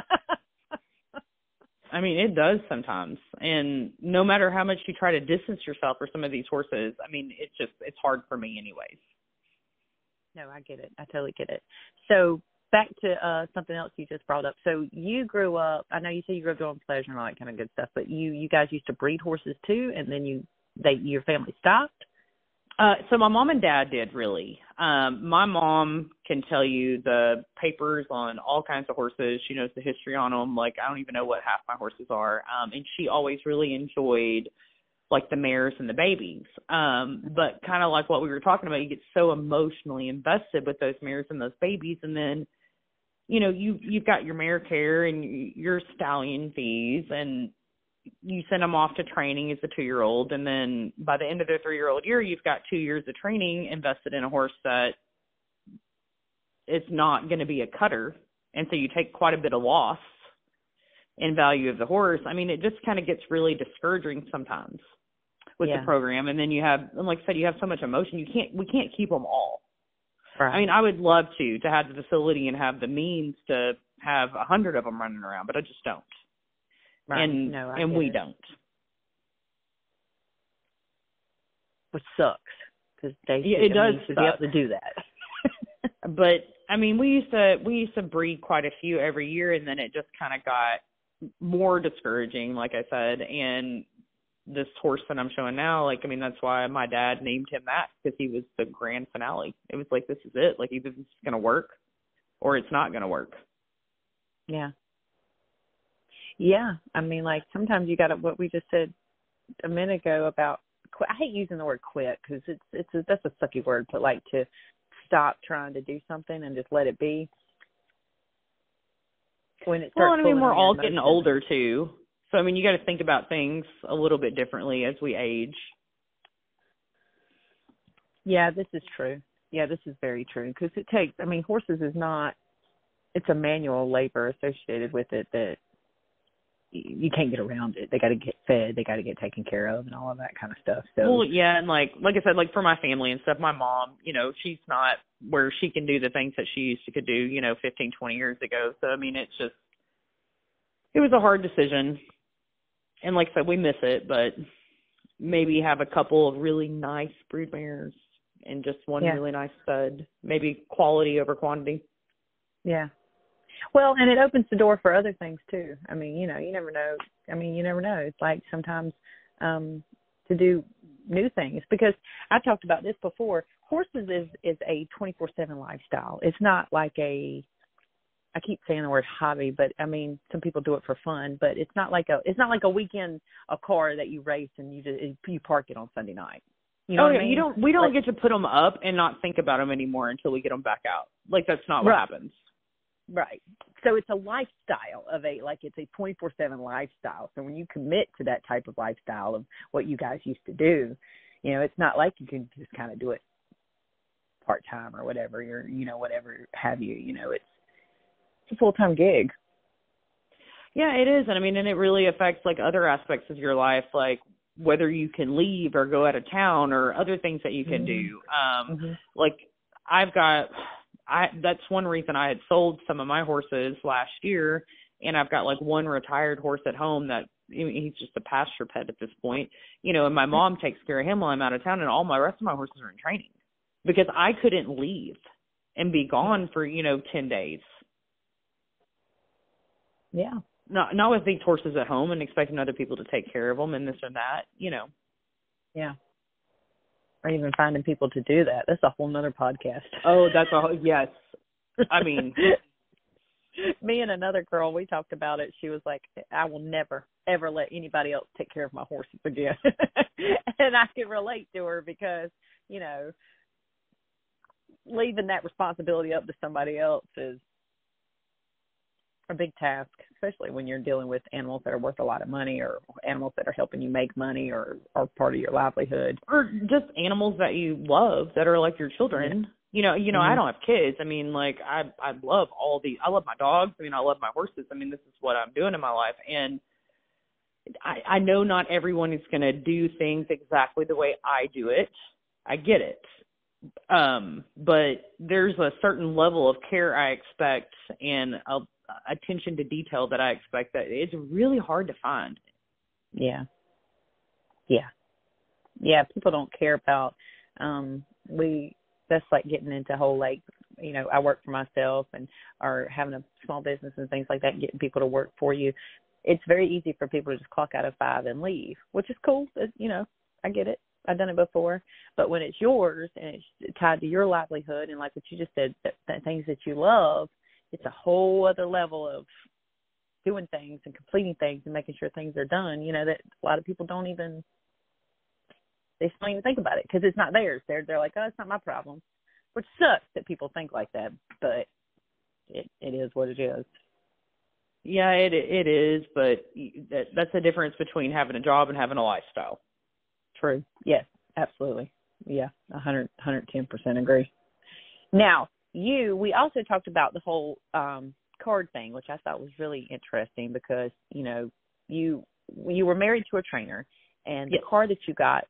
I mean, it does sometimes. And no matter how much you try to distance yourself from some of these horses, I mean, it's hard for me anyways. No, I get it. I totally get it. So back to something else you just brought up. So you grew up, I know you said you grew up doing pleasure and all that kind of good stuff, but you guys used to breed horses too, and then your family stopped? So my mom and dad did, really. My mom can tell you the papers on all kinds of horses. She knows the history on them. Like, I don't even know what half my horses are. And she always really enjoyed, like, the mares and the babies. But kind of like what we were talking about, you get so emotionally invested with those mares and those babies. And then, you know, you've got your mare care and your stallion fees, and you send them off to training as a 2-year-old, and then by the end of their 3-year-old year, you've got 2 years of training invested in a horse that is not going to be a cutter, and so you take quite a bit of loss in value of the horse. I mean, it just kind of gets really discouraging sometimes with the program, and then you have, like I said, you have so much emotion. We can't keep them all. Right. I mean, I would love to have the facility and have the means to have 100 of them running around, but I just don't. Right. And we don't. Which sucks, because it does to be able to do that. But I mean, we used to breed quite a few every year, and then it just kind of got more discouraging, like I said. And this horse that I'm showing now, like, I mean, that's why my dad named him that, because he was the grand finale. It was like, this is it. Like, either this is going to work or it's not going to work. Yeah. Yeah. I mean, like, sometimes you got to, what we just said a minute ago about, I hate using the word quit because that's a sucky word, but like to stop trying to do something and just let it be. When it starts, well, I mean, we're all getting older too. So, I mean, you got to think about things a little bit differently as we age. Yeah, this is true. Yeah, this is very true, because it takes, I mean, horses is not, it's a manual labor associated with it that you can't get around it. They got to get fed, they got to get taken care of, and all of that kind of stuff. So, well, yeah, and like I said, like for my family and stuff, my mom, you know, she's not where she can do the things that she used to could do, you know, 15, 20 years ago. So, I mean, it was a hard decision. And like I said, we miss it, but maybe have a couple of really nice brood mares and just one really nice stud, maybe quality over quantity. Yeah. Well, and it opens the door for other things too. I mean, you know, you never know. I mean, you never know. It's like sometimes to do new things, because I talked about this before. Horses is a 24/7 lifestyle. It's not like I keep saying the word hobby, but I mean, some people do it for fun, but it's not like a weekend, a car that you race and you park it on Sunday night. You know what I mean? We don't get to put them up and not think about them anymore until we get them back out. Like, that's not what happens. Right. So it's a lifestyle it's a 24/7 lifestyle. So when you commit to that type of lifestyle of what you guys used to do, you know, it's not like you can just kind of do it part-time or whatever, whatever have you, you know, it's a full-time gig. Yeah, it is. And I mean, and it really affects like other aspects of your life, like whether you can leave or go out of town or other things that you can do. Like that's one reason I had sold some of my horses last year, and I've got like one retired horse at home that he's just a pasture pet at this point, you know, and my mom takes care of him while I'm out of town, and all my rest of my horses are in training because I couldn't leave and be gone for, 10 days. Yeah. Not with these horses at home and expecting other people to take care of them and this or that, Yeah. Or even finding people to do that. That's a whole nother podcast. Oh, yes. I mean, me and another girl, we talked about it. She was like, I will never, ever let anybody else take care of my horses again. And I could relate to her because, leaving that responsibility up to somebody else is a big task, especially when you're dealing with animals that are worth a lot of money or animals that are helping you make money or are part of your livelihood. Or just animals that you love that are like your children. Yeah. I don't have kids. I mean, like, I love I love my dogs. I mean, I love my horses. I mean, this is what I'm doing in my life. And I know not everyone is going to do things exactly the way I do it. I get it. But there's a certain level of care I expect and attention to detail that I expect that it's really hard to find. Yeah. People don't care about, that's like getting into whole, like, I work for myself or having a small business and things like that, and getting people to work for you. It's very easy for people to just clock out at 5 and leave, which is cool. I get it. I've done it before. But when it's yours and it's tied to your livelihood and like what you just said, that things that you love, it's a whole other level of doing things and completing things and making sure things are done, that a lot of people don't even think about it because it's not theirs. They're like, oh, it's not my problem, which sucks that people think like that, but it is what it is. Yeah, it is, but that's the difference between having a job and having a lifestyle. True. Yes, absolutely. Yeah, 110% agree. Now, we also talked about the whole card thing, which I thought was really interesting because, you were married to a trainer, and the card that you got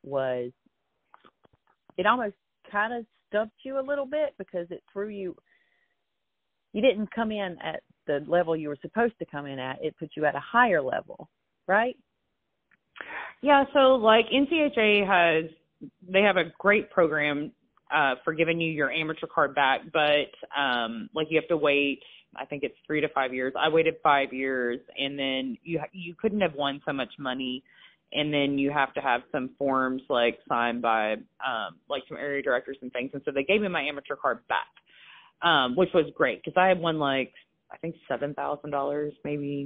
it almost kind of stumped you a little bit because it threw you didn't come in at the level you were supposed to come in at. It put you at a higher level, right? Yeah, so like NCHA they have a great program for giving you your amateur card back, but like you have to wait I think it's 3 to 5 years. I waited 5 years, and then you couldn't have won so much money, and then you have to have some forms like signed by like some area directors and things. And so they gave me my amateur card back, which was great because I had won like I think $7,000 maybe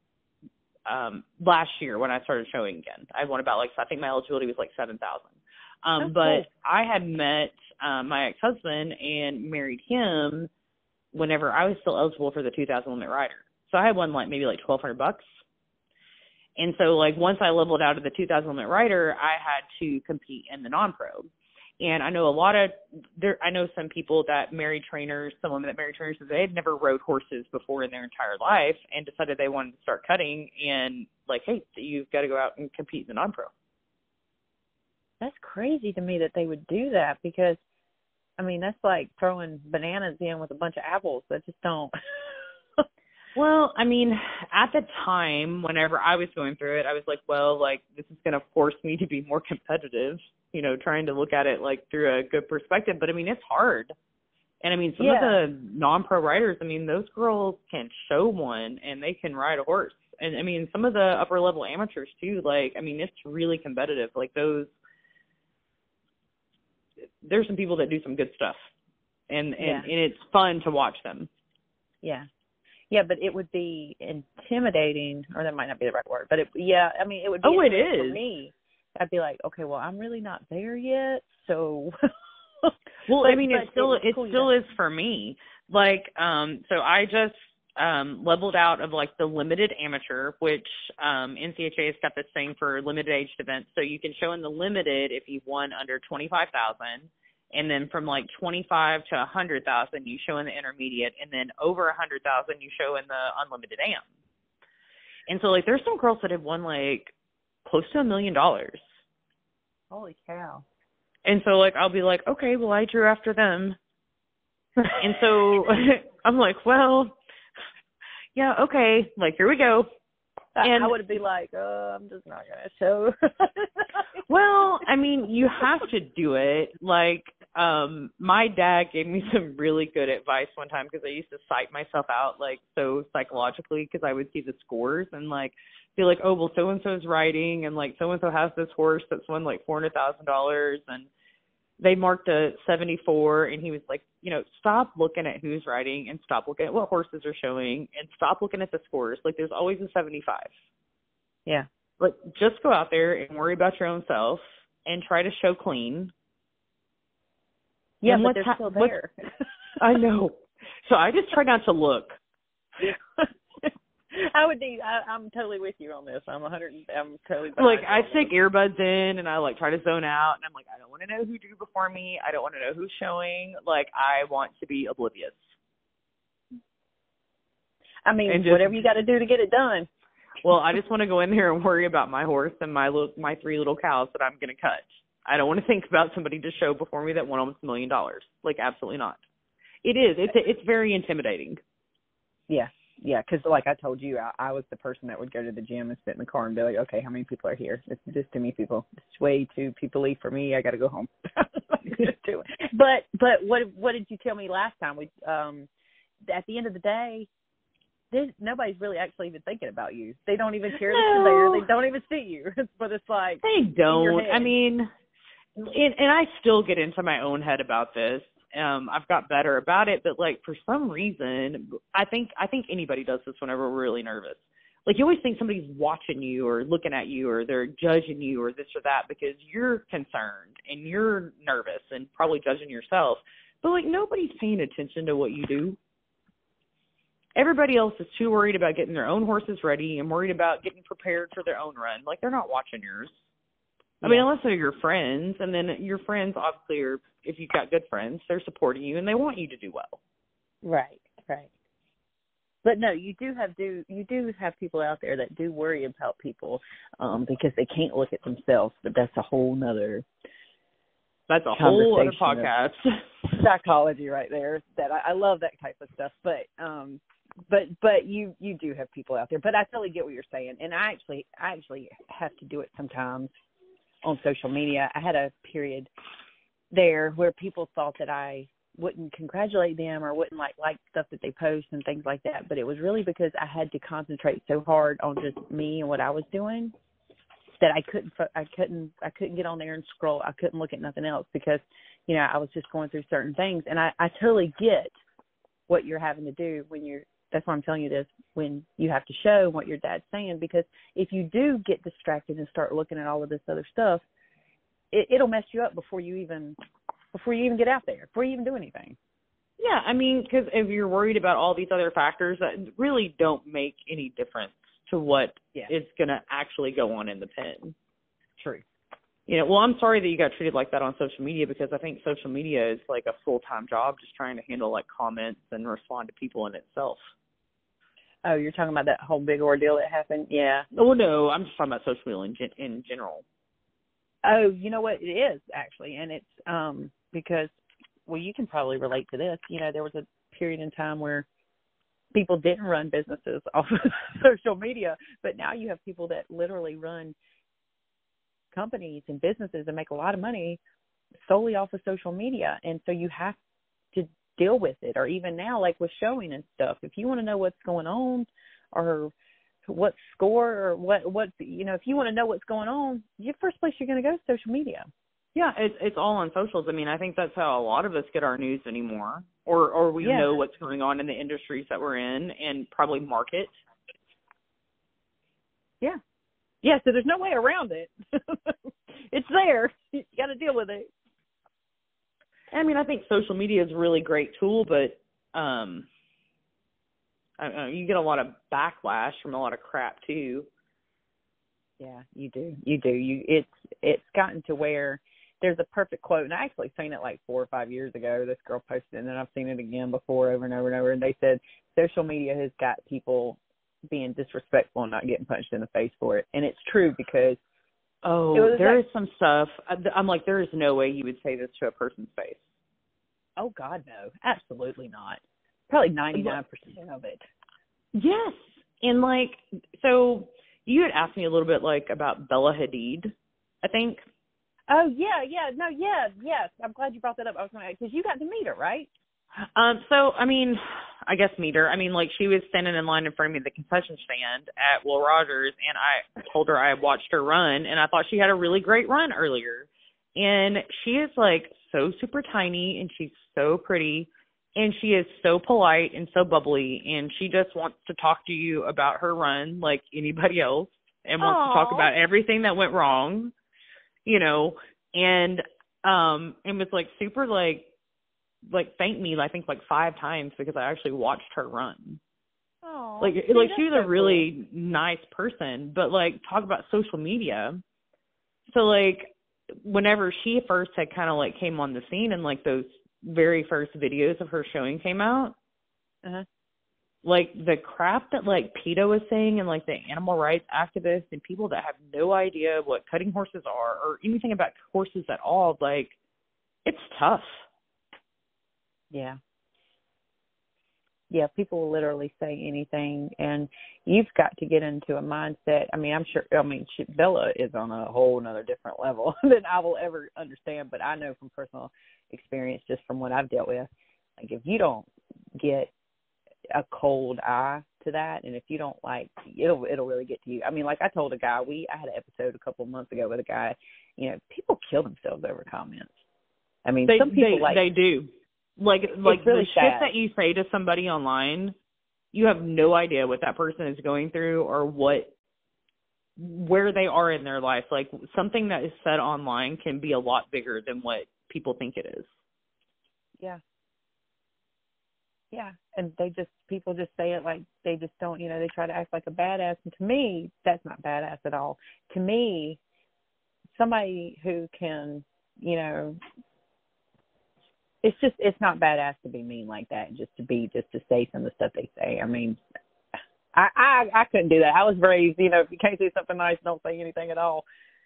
last year when I started showing again. I won about like I think my eligibility was like 7,000. But cool. I had met my ex-husband and married him whenever I was still eligible for the 2,000 limit rider. So I had won like maybe like $1,200. And so like once I leveled out of the 2,000 limit rider, I had to compete in the non-pro. And I know I know some people that married trainers, some women that married trainers, they had never rode horses before in their entire life and decided they wanted to start cutting and like, hey, you've got to go out and compete in the non-pro. That's crazy to me that they would do that because, I mean, that's like throwing bananas in with a bunch of apples. That just don't. Well, I mean, at the time, whenever I was going through it, I was like, well, like, this is going to force me to be more competitive, you know, trying to look at it, like, through a good perspective. But, I mean, it's hard. And, I mean, some of the non-pro riders, I mean, those girls can show one and they can ride a horse. And, I mean, some of the upper-level amateurs, too, like, I mean, it's really competitive. Like, there's some people that do some good stuff. And it's fun to watch them. Yeah. Yeah, but it would be intimidating, or that might not be the right word, but I mean, it would be intimidating for me. I'd be like, okay, well, I'm really not there yet, so. Well, I mean, it still is for me. Like, so I just leveled out of like the limited amateur, which NCHA has got this thing for limited aged events. So you can show in the limited if you've won under 25,000. And then from like 25 to 100,000, you show in the intermediate, and then over 100,000, you show in the unlimited AM. And so like, there's some girls that have won like close to $1 million. Holy cow! And so like, I'll be like, okay, well, I drew after them, and so I'm like, well, yeah, okay, like here we go. And I would be like, I'm just not gonna show. Well, I mean, you have to do it. Like, my dad gave me some really good advice one time because I used to psych myself out, like, so psychologically because I would see the scores and, like, be like, oh, well, so-and-so's riding and, like, so-and-so has this horse that's won, like, $400,000 and they marked a 74 and he was like, you know, stop looking at who's riding and stop looking at what horses are showing and stop looking at the scores. Like, there's always a 75. Yeah. Like, just go out there and worry about your own self and try to show clean. Yeah, but they're still there. I know. So I just try not to look. I'm totally with you on this. I'm totally like, I stick earbuds in and I like try to zone out and I'm like, I don't want to know who drew before me. I don't want to know who's showing. Like, I want to be oblivious. I mean, whatever you got to do to get it done. Well, I just want to go in there and worry about my horse and my 3 little cows that I'm going to cut. I don't want to think about somebody to show before me that won almost $1 million. Like, absolutely not. It is. It's very intimidating. Yeah. Yeah, because like I told you, I was the person that would go to the gym and sit in the car and be like, okay, how many people are here? It's just too many people. It's way too people-y for me. I got to go home. But what did you tell me last time? We at the end of the day, nobody's really actually even thinking about you. They don't even care that you're there. They don't even see you. But it's like they don't. I mean, and I still get into my own head about this. I've got better about it, but like for some reason, I think anybody does this whenever we're really nervous. Like, you always think somebody's watching you or looking at you or they're judging you or this or that because you're concerned and you're nervous and probably judging yourself. But like, nobody's paying attention to what you do. Everybody else is too worried about getting their own horses ready and worried about getting prepared for their own run. Like, they're not watching yours. I mean, unless they're your friends, and then your friends obviously are, if you've got good friends, they're supporting you and they want you to do well. Right. But no, you do have people out there that do worry about people because they can't look at themselves. But that's a whole nother. That's a whole other podcast. Psychology right there. That I love that type of stuff. But you do have people out there. But I totally get what you're saying, and I actually have to do it sometimes on social media. I had a period there where people thought that I wouldn't congratulate them or wouldn't like stuff that they post and things like that. But it was really because I had to concentrate so hard on just me and what I was doing that I couldn't get on there and scroll. I couldn't look at nothing else because, you know, I was just going through certain things. And I totally get what you're having to do that's why I'm telling you this, when you have to show what your dad's saying, because if you do get distracted and start looking at all of this other stuff, it'll mess you up before you even get out there, before you even do anything. Yeah, I mean, because if you're worried about all these other factors that really don't make any difference to what is going to actually go on in the pen. True. You know, well, I'm sorry that you got treated like that on social media, because I think social media is like a full-time job just trying to handle like comments and respond to people in itself. Oh, you're talking about that whole big ordeal that happened? Yeah. Oh, no, I'm just talking about social media in general. Oh, you know what? It is, actually. And it's because, well, you can probably relate to this. You know, there was a period in time where people didn't run businesses off of social media, but now you have people that literally run companies and businesses and make a lot of money solely off of social media. And so you have to deal with it. Or even now, like with showing and stuff, if you want to know what's going on or what score or what you know, if you want to know what's going on, the first place you're going to go is social media. Yeah, it's all on socials. I mean, I think that's how a lot of us get our news anymore, or we know what's going on in the industries that we're in and probably market. Yeah. Yeah, so there's no way around it. It's there. You got to deal with it. I mean, I think social media is a really great tool, but I don't know, you get a lot of backlash from a lot of crap too. Yeah, you do. It's gotten to where there's a perfect quote, and I actually seen it like 4 or 5 years ago. This girl posted it, and then I've seen it again before over and over and over, and they said social media has got people being disrespectful and not getting punched in the face for it. And it's true, because there is some stuff. I'm like, there is no way you would say this to a person's face. Oh, God, no. Absolutely not. Probably 99% of it. Yes. And, like, so you had asked me a little bit, like, about Bella Hadid, I think. Oh, yeah. No, yes. I'm glad you brought that up. I was going to, because you got to meet her, right? So, I mean, I guess meet her. I mean, like, she was standing in line in front of me at the concession stand at Will Rogers, and I told her I watched her run, and I thought she had a really great run earlier. And she is, like, so super tiny, and she's so pretty, and she is so polite and so bubbly, and she just wants to talk to you about her run like anybody else, and wants to talk about everything that went wrong, you know, and was, like, super, like thanked me, I think, like 5 times because I actually watched her run. Oh, like she was a really nice person, but, like, talk about social media. So, like, whenever she first had kind of, like, came on the scene and, like, those very first videos of her showing came out, like, the crap that, like, PETA was saying and, like, the animal rights activists and people that have no idea what cutting horses are or anything about horses at all, like, it's tough. Yeah. Yeah, people will literally say anything, and you've got to get into a mindset. I mean, Bella is on a whole nother different level than I will ever understand, but I know from personal experience, just from what I've dealt with, like, if you don't get a cold eye to that, and if you don't, like, it'll really get to you. I mean, like, I told a guy, I had an episode a couple of months ago with a guy, you know, people kill themselves over comments. I mean, some people they do. Like really the sad shit that you say to somebody online, you have no idea what that person is going through or where they are in their life. Like, something that is said online can be a lot bigger than what people think it is. Yeah. Yeah. And people just say it like they just don't, you know, they try to act like a badass. And to me, that's not badass at all. To me, somebody who can, you know, it's not badass to be mean like that, just to say some of the stuff they say. I mean, I couldn't do that. I was raised, you know, if you can't say something nice, don't say anything at all.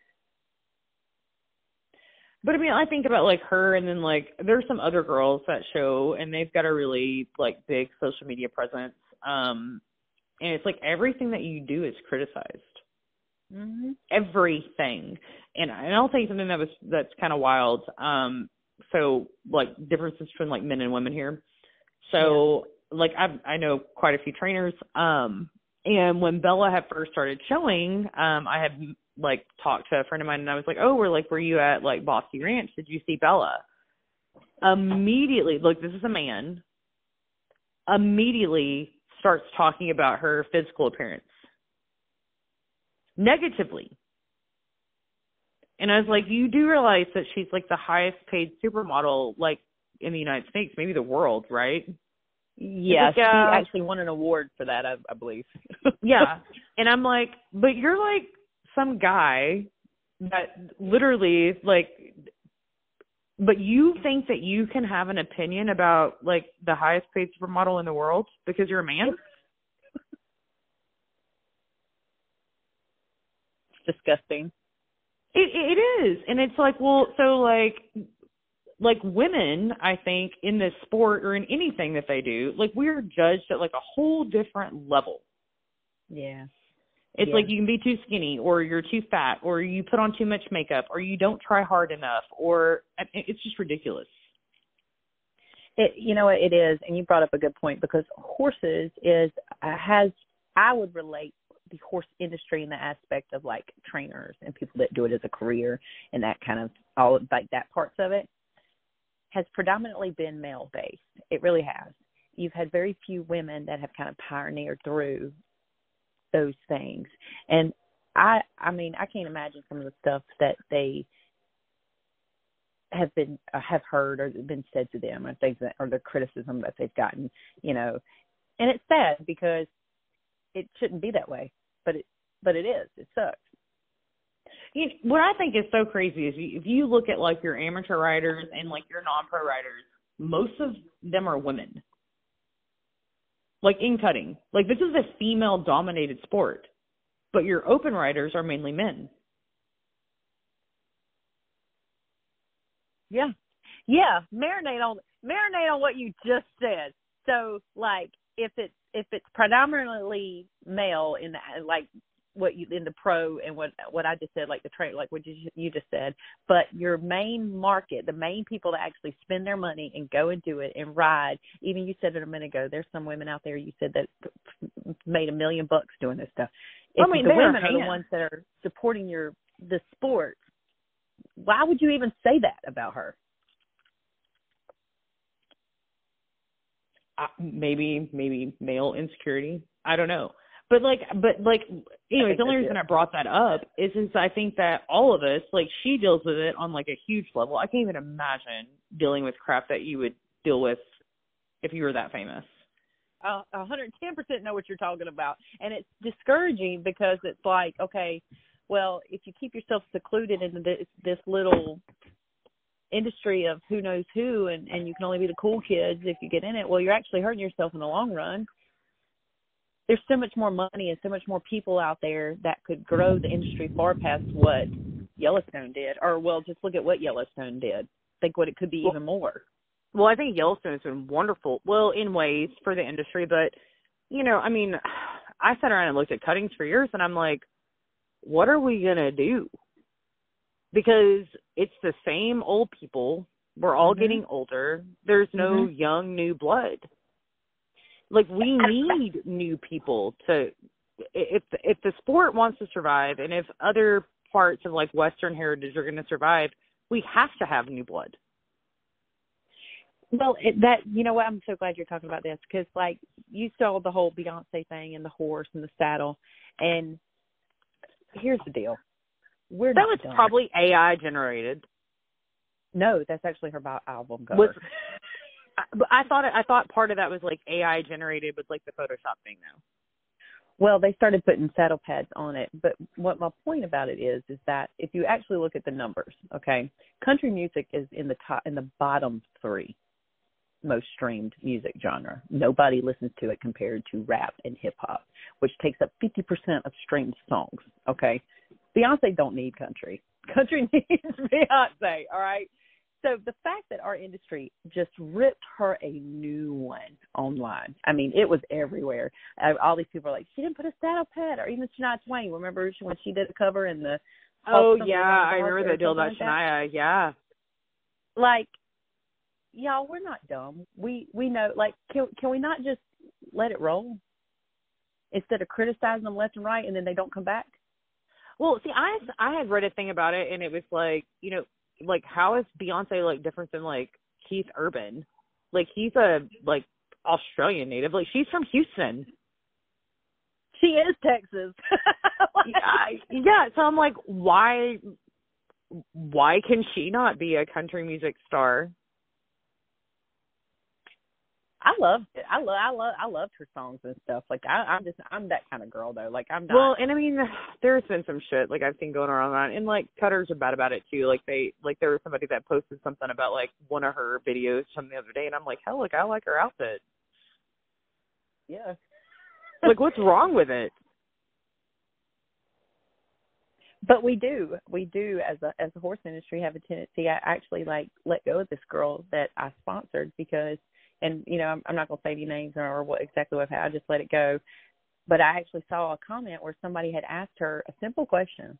But I mean, I think about, like, her, and then, like, there's some other girls that show, and they've got a really, like, big social media presence. And it's like everything that you do is criticized. Mm-hmm. Everything. And I'll tell you something that's kind of wild. so like differences between like men and women here. So like I know quite a few trainers. And when Bella had first started showing, I had like talked to a friend of mine and I was like, oh, were you at like Bosky Ranch? Did you see Bella? Immediately, look, this is a man, immediately starts talking about her physical appearance negatively. And I was like, you do realize that she's like the highest paid supermodel like in the United States, maybe the world, right? Yeah, she actually won an award for that, I believe. Yeah. And I'm like, but you're like some guy that literally like, but you think that you can have an opinion about like the highest paid supermodel in the world because you're a man? It's disgusting. It is. And it's like, well, so like women, I think, in this sport or in anything that they do, like we're judged at like a whole different level. Yeah. It's like you can be too skinny or you're too fat or you put on too much makeup or you don't try hard enough or it's just ridiculous. You know what it is, and you brought up a good point because horses I would relate the horse industry in the aspect of like trainers and people that do it as a career and that kind of all like that parts of it has predominantly been male based. It really has. You've had very few women that have kind of pioneered through those things. And I mean, I can't imagine some of the stuff that they have heard or been said to them or things that, or the criticism that they've gotten, you know, and it's sad because it shouldn't be that way, but it is. It sucks. What I think is so crazy is if you look at like your amateur riders and like your non-pro riders, most of them are women. Like in cutting, like this is a female-dominated sport, but your open riders are mainly men. Yeah. Marinate on what you just said. So, like, if it's predominantly male in the, like what you in the pro and what I just said, like the trade, like what you just said, but your main market, the main people that actually spend their money and go and do it and ride. Even you said it a minute ago. There's some women out there you said that made $1 million doing this stuff. If the women are the ones that are supporting the sport, why would you even say that about her? Maybe male insecurity. I don't know. But anyways, the only reason I brought that up is since I think that all of us, like she deals with it on like a huge level. I can't even imagine dealing with crap that you would deal with if you were that famous. 110% know what you're talking about. And it's discouraging because it's like, okay, well, if you keep yourself secluded in this little industry of who knows who and you can only be the cool kids if you get in it, well, you're actually hurting yourself in the long run. There's so much more money and so much more people out there that could grow the industry far past what Yellowstone did. Or, well, just look at what Yellowstone did. Think what it could be even more. Well, I think Yellowstone has been wonderful, well, in ways for the industry. But, you know, I mean, I sat around and looked at cuttings for years, and I'm like, what are we going to do? Because it's the same old people. We're all getting older. There's no young, new blood. Like, we need new people to, if the sport wants to survive and if other parts of, like, Western heritage are going to survive, we have to have new blood. Well, you know what, I'm so glad you're talking about this because, like, you saw the whole Beyonce thing and the horse and the saddle, and here's the deal. That was probably AI generated. No, that's actually her album cover. I thought part of that was like AI generated with like the Photoshop thing though. Well, they started putting saddle pads on it, but what my point about it is that if you actually look at the numbers, okay, country music is in the bottom 3 most streamed music genre. Nobody listens to it compared to rap and hip hop, which takes up 50% of streamed songs. Okay, Beyonce don't need country. Country needs Beyonce. All right. So the fact that our industry just ripped her a new one online, I mean, it was everywhere. All these people are like, she didn't put a saddle pad, or even Shania Twain. Remember when she did a cover in the? Oh yeah, I remember that deal about Shania. Yeah. Like, y'all, we're not dumb. We know, like, can we not just let it roll instead of criticizing them left and right and then they don't come back? Well, see, I had read a thing about it, and it was like, you know, like, how is Beyonce, like, different than, like, Keith Urban? Like, he's a, like, Australian native. Like, she's from Houston. She is Texas. Yeah, so I'm like, why can she not be a country music star? I loved it. I loved her songs and stuff. Like I'm that kind of girl though. Like I'm not. Well, and I mean, there's been some shit like I've seen going around, and like Cutters are bad about it too. Like there was somebody that posted something about like one of her videos from the other day, and I'm like, hell, like I like her outfit. Yeah. Like, what's wrong with it? But we do as a horse industry have a tendency. I actually like let go of this girl that I sponsored because. And, you know, I'm not going to say any names or what exactly what happened. I just let it go. But I actually saw a comment where somebody had asked her a simple question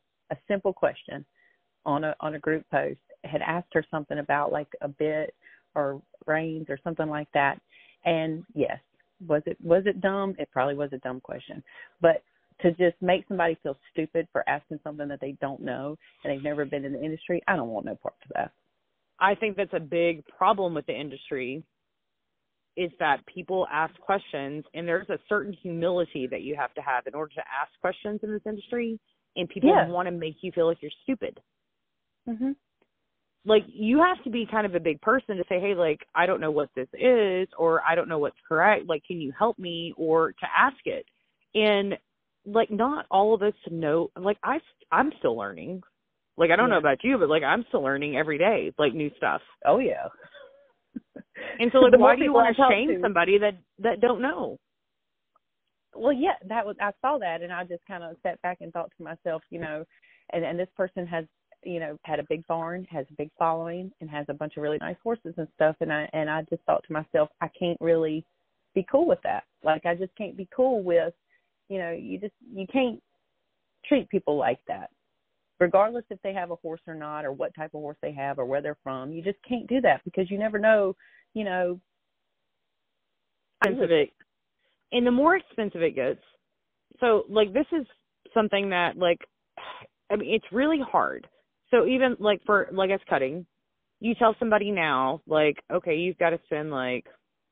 on a group post, had asked her something about like a bit or reins or something like that. And yes, was it dumb? It probably was a dumb question. But to just make somebody feel stupid for asking something that they don't know and they've never been in the industry, I don't want no part of that. I think that's a big problem with the industry. Is that people ask questions, and there's a certain humility that you have to have in order to ask questions in this industry, and people want to make you feel like you're stupid. Mm-hmm. Like, you have to be kind of a big person to say, hey, like, I don't know what this is, or I don't know what's correct. Like, can you help me, or to ask it? And, like, not all of us know. Like, I'm still learning. Like, I don't know about you, but, like, I'm still learning every day, like, new stuff. Oh, yeah. And so, like, why do you want to shame somebody that don't know? Well, yeah, I saw that, and I just kind of sat back and thought to myself, you know, and this person has, you know, had a big barn, has a big following, and has a bunch of really nice horses and stuff, and I just thought to myself, I can't really be cool with that. Like, I just can't be cool with, you know, you can't treat people like that. Regardless if they have a horse or not, or what type of horse they have, or where they're from, you just can't do that because you never know, you know. Expensive and the more expensive it gets. So, like, this is something that, like, I mean, it's really hard. So even like for like us cutting, you tell somebody now, like, okay, you've got to spend like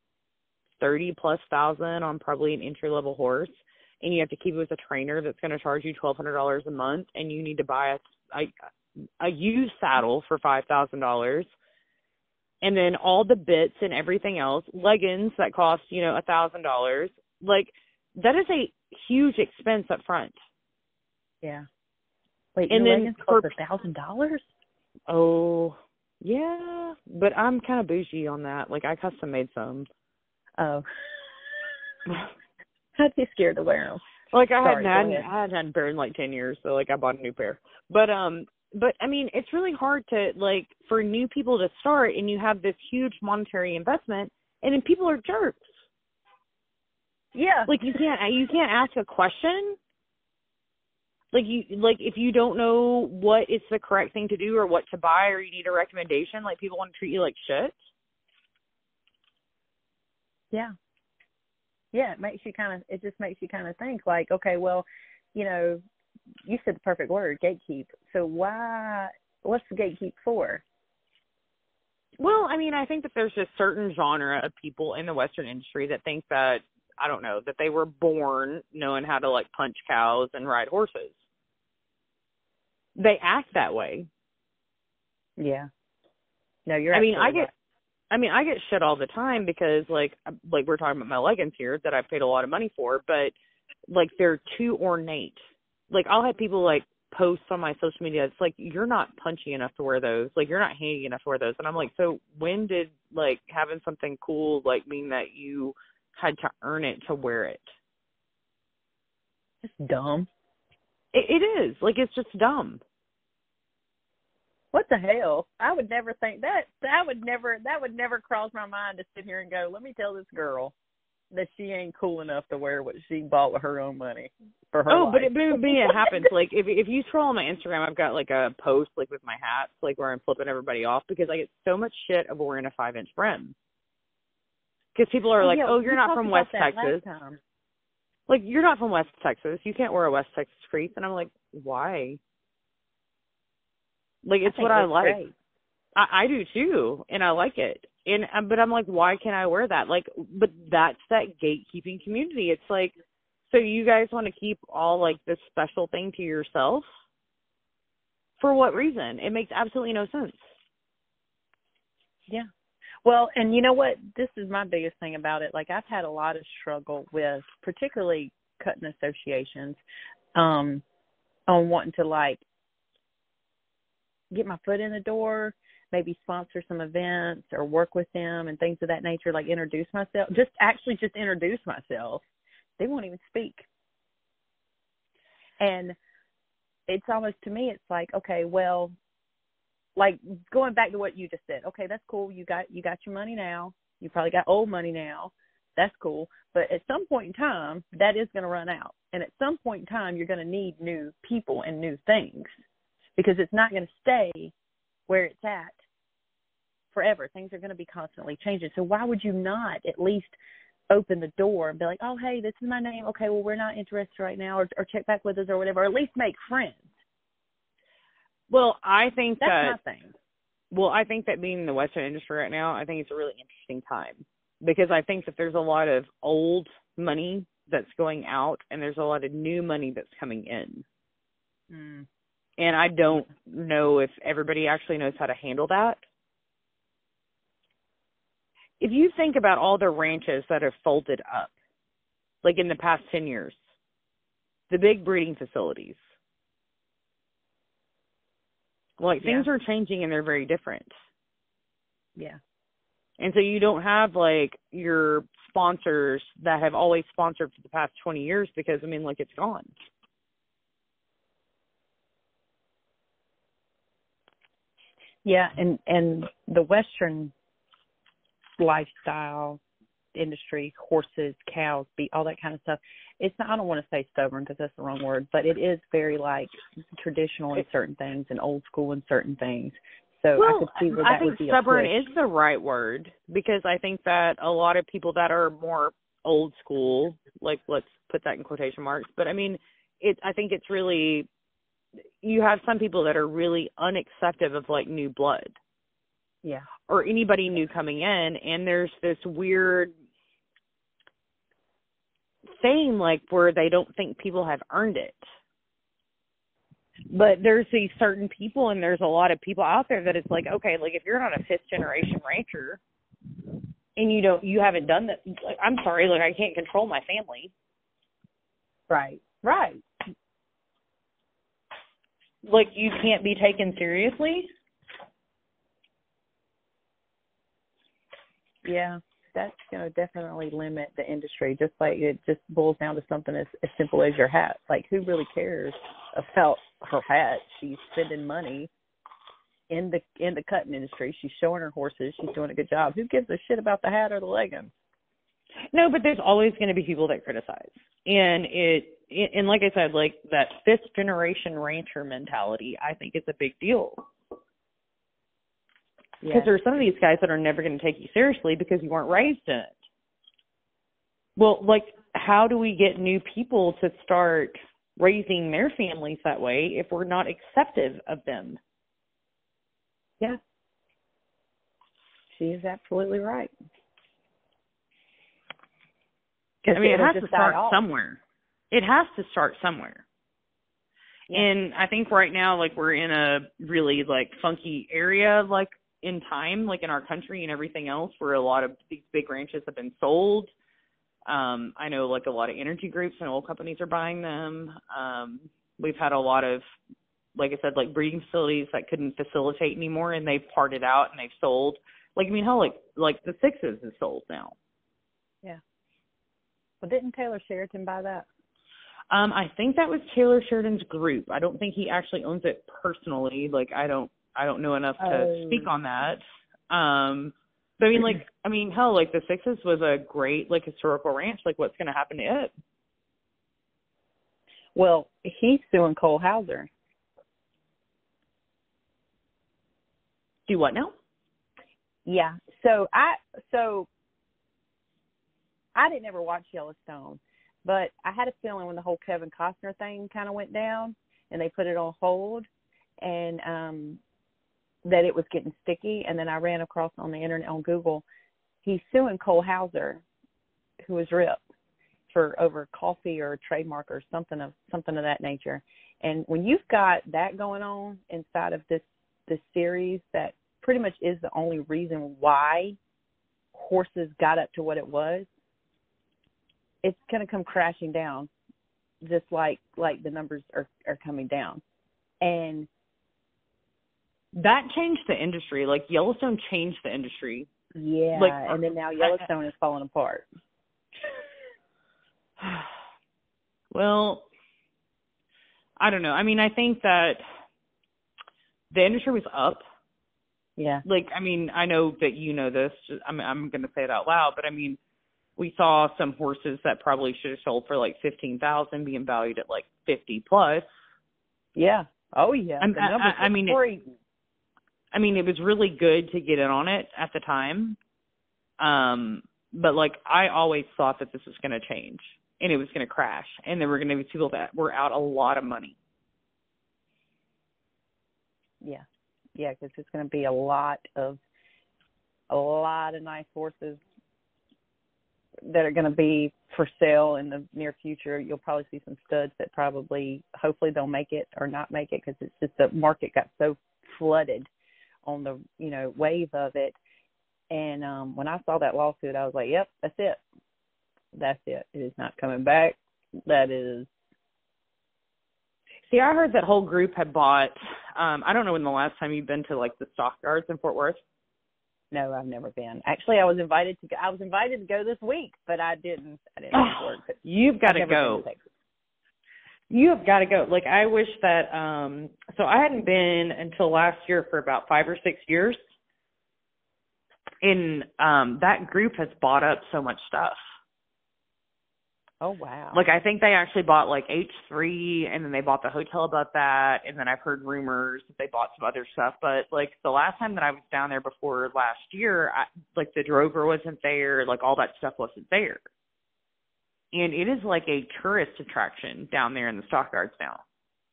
$30,000+ on probably an entry level horse. And you have to keep it with a trainer that's going to charge you $1,200 a month, and you need to buy a used saddle for $5,000, and then all the bits and everything else, leggings that cost, you know, $1,000. Like, that is a huge expense up front. Yeah. Wait, and your then leggings cost $1,000? Oh, yeah, but I'm kind of bougie on that. Like, I custom made some. Oh. I'd be scared to wear them. Like, I hadn't pair in like 10 years, so like I bought a new pair. But I mean, it's really hard to, like, for new people to start, and you have this huge monetary investment, and then people are jerks. Yeah. Like, you can't ask a question. Like, if you don't know what is the correct thing to do or what to buy, or you need a recommendation, like, people want to treat you like shit. Yeah. Yeah, it just makes you kind of think, like, okay, well, you know, you said the perfect word, gatekeep. So what's the gatekeep for? Well, I mean, I think that there's a certain genre of people in the Western industry that think that, I don't know, that they were born knowing how to, like, punch cows and ride horses. They act that way. Yeah. No, you're I mean, right. I get shit all the time because, like we're talking about my leggings here that I paid a lot of money for, but, like, they're too ornate. Like, I'll have people, like, post on my social media, it's like, you're not punchy enough to wear those. Like, you're not handy enough to wear those. And I'm like, so when did, like, having something cool, like, mean that you had to earn it to wear it? It's dumb. It is. Like, it's just dumb. What the hell? I would never think that. That would never cross my mind to sit here and go, let me tell this girl. that she ain't cool enough to wear what she bought with her own money for her Oh, life. but it happens. Like, if you scroll on my Instagram, I've got, like, a post, like, with my hats, like, where I'm flipping everybody off because I get so much shit of wearing a 5-inch brim. Because people are like, yeah, oh, you're not from West Texas. Like, you're not from West Texas. You can't wear a West Texas crease. And I'm like, why? Like, it's what I like. Great. I do, too, and I like it. But I'm like, why can't I wear that? Like, but that's that gatekeeping community. It's like, so you guys want to keep all, like, this special thing to yourself? For what reason? It makes absolutely no sense. Yeah. Well, and you know what? This is my biggest thing about it. Like, I've had a lot of struggle with particularly cutting associations on wanting to, like, get my foot in the door, maybe sponsor some events or work with them and things of that nature, like introduce myself, just introduce myself. They won't even speak. And it's almost, to me, it's like, okay, well, like going back to what you just said, okay, that's cool. You got your money now. You probably got old money now. That's cool. But at some point in time, that is going to run out. And at some point in time, you're going to need new people and new things because it's not going to stay where it's at forever. Things are going to be constantly changing. So why would you not at least open the door and be like, oh, hey, this is my name. Okay, well, we're not interested right now, or check back with us or whatever, or at least make friends. Well, I think that's my thing. Well, I think that being in the Western industry right now, I think it's a really interesting time because I think that there's a lot of old money that's going out and there's a lot of new money that's coming in. Mm. And I don't know if everybody actually knows how to handle that. If you think about all the ranches that have folded up, like in the past 10 years, the big breeding facilities, like things are changing and they're very different. Yeah. And so you don't have like your sponsors that have always sponsored for the past 20 years because, I mean, like it's gone. Yeah, and the Western lifestyle industry, horses, cows, beef, all that kind of stuff, it's not, I don't want to say stubborn because that's the wrong word, but it is very like traditional in certain things and old school in certain things. So well, I could see where that would be stubborn is the right word because I think that a lot of people that are more old school, like let's put that in quotation marks, but I mean, I think it's really, you have some people that are really unaccepting of like new blood. Yeah. Or anybody new coming in, and there's this weird thing like where they don't think people have earned it. But there's these certain people, and there's a lot of people out there that it's like, okay, like if you're not a 5th generation rancher and you haven't done that, like, I'm sorry, like I can't control my family. Right. Like you can't be taken seriously. Yeah, that's going to definitely limit the industry, just like it just boils down to something as simple as your hat. Like, who really cares about her hat? She's spending money in the cutting industry. She's showing her horses. She's doing a good job. Who gives a shit about the hat or the leggings? No, but there's always going to be people that criticize. And and like I said, like that 5th generation rancher mentality, I think is a big deal. Because there are some of these guys that are never going to take you seriously because you weren't raised in it. Well, like, how do we get new people to start raising their families that way if we're not acceptive of them? Yeah. She is absolutely right. I mean, it has to start somewhere. It has to start somewhere. Yeah. And I think right now, like, we're in a really, like, funky area, like, in time, like in our country and everything else, where a lot of these big ranches have been sold. I know like a lot of energy groups and oil companies are buying them. We've had a lot of, like I said, like breeding facilities that couldn't facilitate anymore and they've parted out and they've sold. Like, I mean, hell, like the Sixes is sold now. Yeah. Well, didn't Taylor Sheridan buy that? I think that was Taylor Sheridan's group. I don't think he actually owns it personally. Like, I don't know enough to speak on that. But I mean, hell, like the Sixes was a great like historical ranch. Like, what's going to happen to it? Well, he's suing Cole Hauser. Do what now? Yeah. So I didn't ever watch Yellowstone, but I had a feeling when the whole Kevin Costner thing kind of went down and they put it on hold, and that it was getting sticky. And then I ran across on the internet on Google, he's suing Cole Hauser, who was Rip, for over coffee or a trademark or something of that nature. And when you've got that going on inside of this series, that pretty much is the only reason why horses got up to what it was, it's going to come crashing down, just like the numbers are coming down. And that changed the industry. Like, Yellowstone changed the industry. Yeah, and then now Yellowstone is falling apart. Well, I don't know. I mean, I think that the industry was up. Yeah. Like, I mean, I know that you know this. I'm going to say it out loud, but I mean, we saw some horses that probably should have sold for like $15,000 being valued at like 50 plus. Yeah. Oh yeah. I mean, it was really good to get in on it at the time. But like, I always thought that this was going to change and it was going to crash, and there were going to be people that were out a lot of money. Yeah. Yeah, because there's going to be a lot of nice horses that are going to be for sale in the near future. You'll probably see some studs that hopefully they'll make it or not make it, because it's just the market got so flooded on the, wave of it. And when I saw that lawsuit, I was like, yep, that's it. That's it. It is not coming back. That is. See, I heard that whole group had bought, I don't know when the last time you've been to like the stockyards in Fort Worth. No, I've never been. Actually, I was invited to go this week, but I didn't work. You've got to go. You have got to go. Like, I wish that, so I hadn't been until last year for about 5 or 6 years. And that group has bought up so much stuff. Oh, wow. Like, I think they actually bought like H3, and then they bought the hotel above that. And then I've heard rumors that they bought some other stuff. But like, the last time that I was down there before last year, like the Drover wasn't there. Like, all that stuff wasn't there. And it is like a tourist attraction down there in the stockyards now.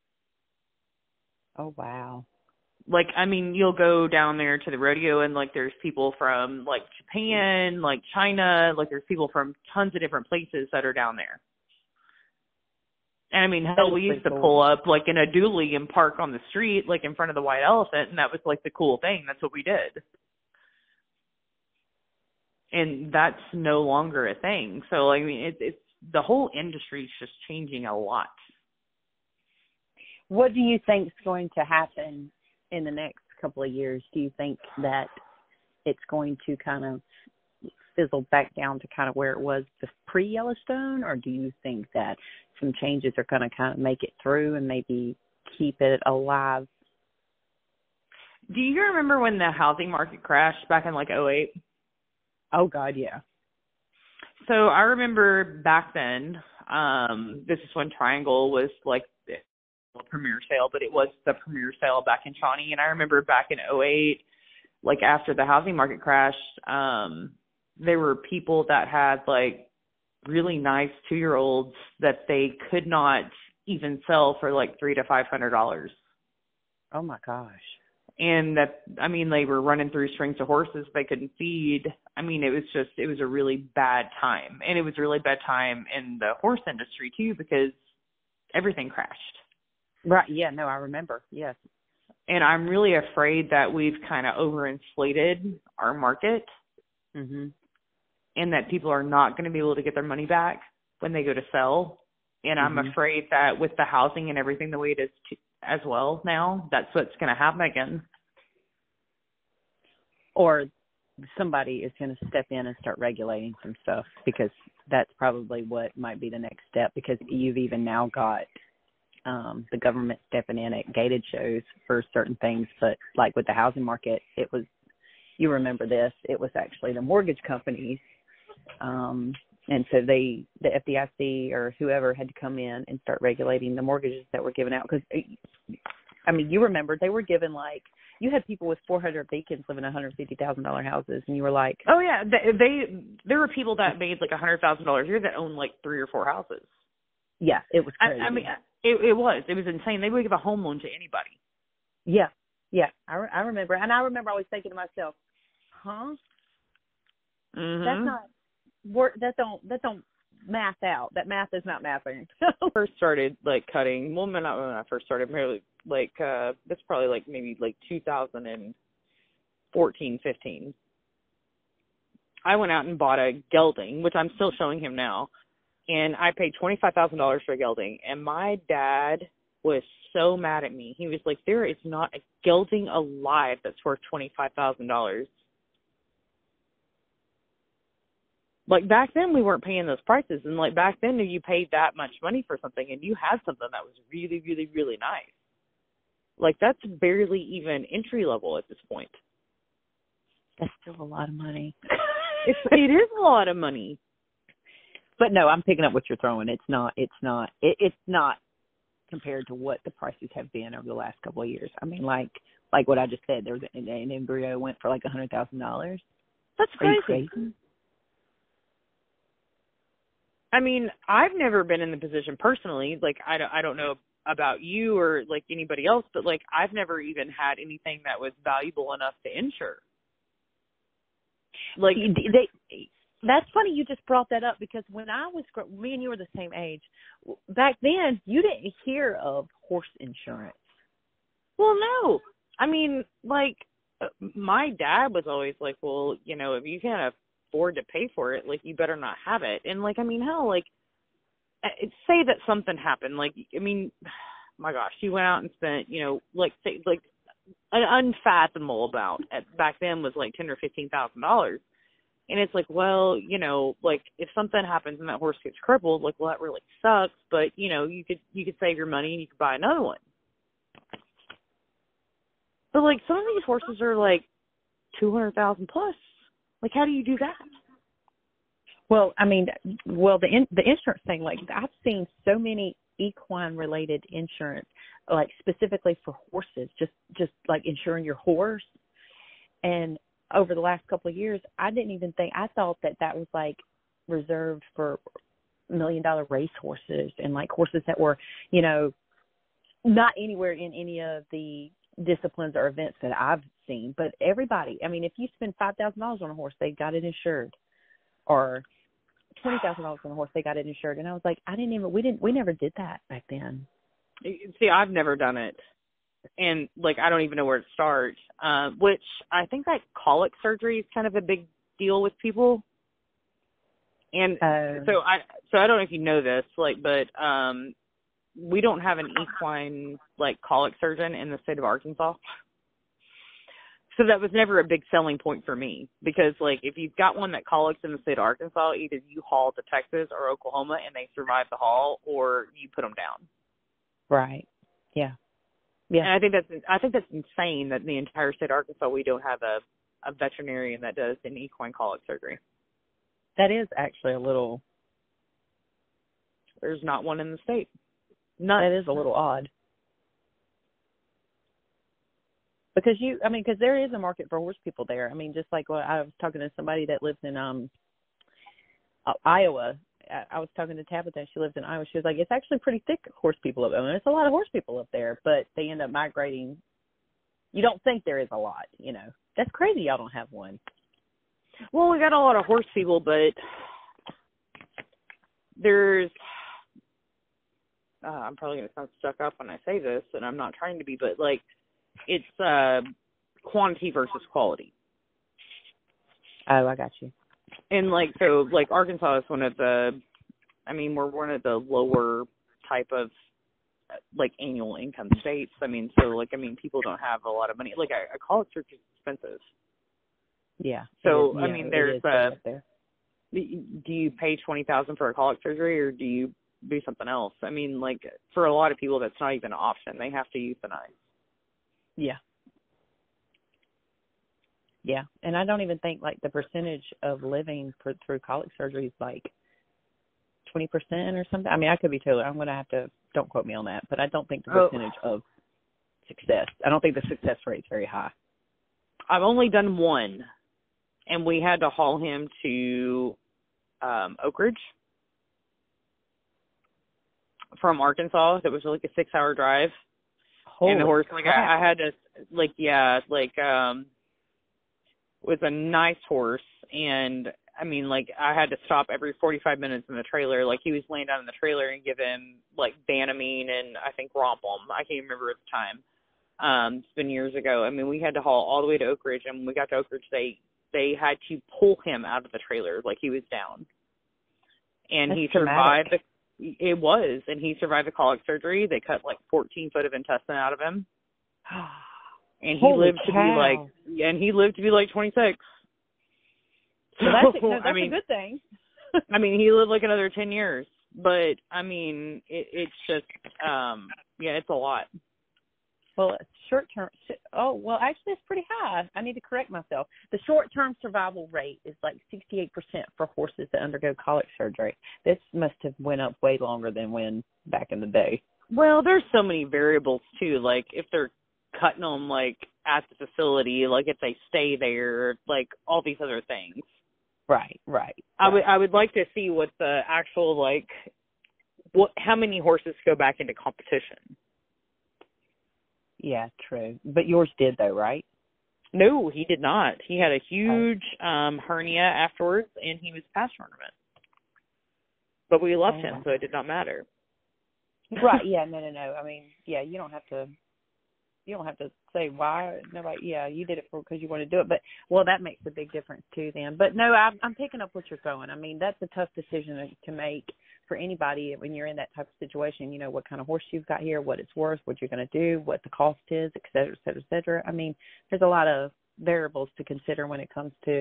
Oh, wow. Like, I mean, you'll go down there to the rodeo, and like, there's people from like Japan, like China, like there's people from tons of different places that are down there. And I mean, hell, we used to pull up like in a dually and park on the street, like in front of the White Elephant, and that was like the cool thing. That's what we did. And that's no longer a thing. So, I mean, it's the whole industry is just changing a lot. What do you think is going to happen in the next couple of years? Do you think that it's going to kind of fizzle back down to kind of where it was pre-Yellowstone, or do you think that some changes are going to kind of make it through and maybe keep it alive? Do you remember when the housing market crashed back in like 2008? Oh, God, yeah. So I remember back then, this is when Triangle was like a premier sale, but it was the premier sale back in Shawnee. And I remember back in 2008, like after the housing market crashed, there were people that had like really nice 2-year-olds that they could not even sell for like $300 to $500. Oh my gosh. And that, I mean, they were running through strings of horses they couldn't feed. I mean, it was a really bad time. And it was a really bad time in the horse industry too, because everything crashed. Right. Yeah, no, I remember. Yes. And I'm really afraid that we've kind of overinflated our market. Mm-hmm. And that people are not going to be able to get their money back when they go to sell. And I'm afraid that with the housing and everything the way it is as well now, that's what's going to happen again. Or somebody is going to step in and start regulating some stuff, because that's probably what might be the next step, because you've even now got the government stepping in at gated shows for certain things. But like with the housing market, it was you remember this, it was actually the mortgage companies. And so the FDIC or whoever had to come in and start regulating the mortgages that were given out. Because, I mean, you remember they were given like, you had people with 400 beacons living in $150,000 houses, and you were like, oh yeah, there were people that made like $100,000 a year that owned like 3 or 4 houses. Yeah, it was crazy. I mean, it was insane. They would give a home loan to anybody. Yeah, I remember, and I remember always thinking to myself, huh? Mm-hmm. That's not work. That don't math out. That math is not mathing. First started like cutting. Well, not when I first started. Maybe like that's probably like maybe like 2014, 15. I went out and bought a gelding, which I'm still showing him now, and I paid $25,000 for a gelding. And my dad was so mad at me. He was like, "There is not a gelding alive that's worth $25,000." Like, back then, we weren't paying those prices. And, like, back then, you paid that much money for something, and you had something that was really, really, really nice. Like, that's barely even entry level at this point. That's still a lot of money. It is a lot of money. But, no, I'm picking up what you're throwing. It's not compared to what the prices have been over the last couple of years. I mean, like what I just said, there was an embryo went for, like, $100,000. That's crazy. Are you crazy? I mean, I've never been in the position personally. Like, I don't know about you or like anybody else, but like I've never even had anything that was valuable enough to insure. Like, that's funny you just brought that up, because when I was, me and you were the same age, back then you didn't hear of horse insurance. Well, no. I mean, like, my dad was always like, well, you know, if you can't afford to pay for it, like, you better not have it. And like, I mean, hell, like, say that something happened, like, I mean, my gosh, you went out and spent, you know, like, say, like, an unfathomable amount back then was like $10,000 or $15,000, and it's like, well, you know, like, if something happens and that horse gets crippled, like, well, that really sucks, but you know, you could save your money and you could buy another one. But like, some of these horses are like 200,000 plus. Like, how do you do that? Well, I mean, the insurance thing, like, I've seen so many equine-related insurance, like, specifically for horses, just like insuring your horse. And over the last couple of years, I thought that was, like, reserved for $1 million race horses and, like, horses that were, you know, not anywhere in any of the disciplines or events that I've seen. But everybody, I mean, if you spend $5,000 on a horse, they got it insured. Or $20,000 on a horse, they got it insured. And I was like, we never did that back then. See, I've never done it. And, like, I don't even know where to start, which I think that colic surgery is kind of a big deal with people. And so I don't know if you know this, like, but we don't have an equine, like, colic surgeon in the state of Arkansas. So that was never a big selling point for me, because, like, if you've got one that colics in the state of Arkansas, either you haul to Texas or Oklahoma and they survive the haul, or you put them down. Right. Yeah. Yeah. And I think that's insane that in the entire state of Arkansas we don't have a veterinarian that does an equine colic surgery. That is actually a little. There's not one in the state. None. That is a little odd. Because there is a market for horse people there. I mean, just like what I was talking to somebody that lives in Iowa. I was talking to Tabitha. She lives in Iowa. She was like, it's actually pretty thick horse people up there. I mean, it's a lot of horse people up there, but they end up migrating. You don't think there is a lot, you know. That's crazy y'all don't have one. Well, we got a lot of horse people, but there's I'm probably going to sound stuck up when I say this, and I'm not trying to be, but, like, it's quantity versus quality. Oh, I got you. And, like, so, like, Arkansas is we're one of the lower type of, like, annual income states. I mean, so, like, people don't have a lot of money. Like, a college search is expensive. Yeah. So, there's do you pay $20,000 for a colic surgery, or do you do something else? I mean, like, for a lot of people, that's not even an option. They have to euthanize. Yeah. Yeah, and I don't even think like the percentage of living through colic surgery is like 20% or something. I mean, I could be totally. I'm going to have to. Don't quote me on that, but I don't think the percentage of success. I don't think the success rate is very high. I've only done one, and we had to haul him to Oak Ridge from Arkansas. It was like a 6-hour drive. Holy and the horse, crap. I had to, was a nice horse, and I mean, like, I had to stop every 45 minutes in the trailer. Like, he was laying down in the trailer and give him, like, Banamine and I think Rompum. I can't remember at the time. It's been years ago. I mean, we had to haul all the way to Oak Ridge, and when we got to Oak Ridge, they had to pull him out of the trailer like he was down. And That's he traumatic. survived. And he survived the colic surgery. They cut like 14 foot of intestine out of him. And he lived to be like 26. So that's a good thing. I mean, he lived like another 10 years, but I mean, it's just, it's a lot. Well, short-term, actually it's pretty high. I need to correct myself. The short-term survival rate is like 68% for horses that undergo colic surgery. This must have went up way longer than when back in the day. Well, there's so many variables too. Like if they're cutting them like at the facility, like if they stay there, like all these other things. Right. I would like to see what the actual how many horses go back into competition. Yeah, true. But yours did though, right? No, he did not. He had a huge hernia afterwards, and he was past tournament. But we left him, so it did not matter. Right? Yeah. No. I mean, yeah, you don't have to say why. Nobody. Yeah, you did it because you want to do it. But that makes a big difference too. Then, but no, I'm picking up what you're throwing. I mean, that's a tough decision to make for anybody when you're in that type of situation. You know, what kind of horse you've got here, what it's worth, what you're going to do, what the cost is, et cetera, et cetera, et cetera. I mean, there's a lot of variables to consider when it comes to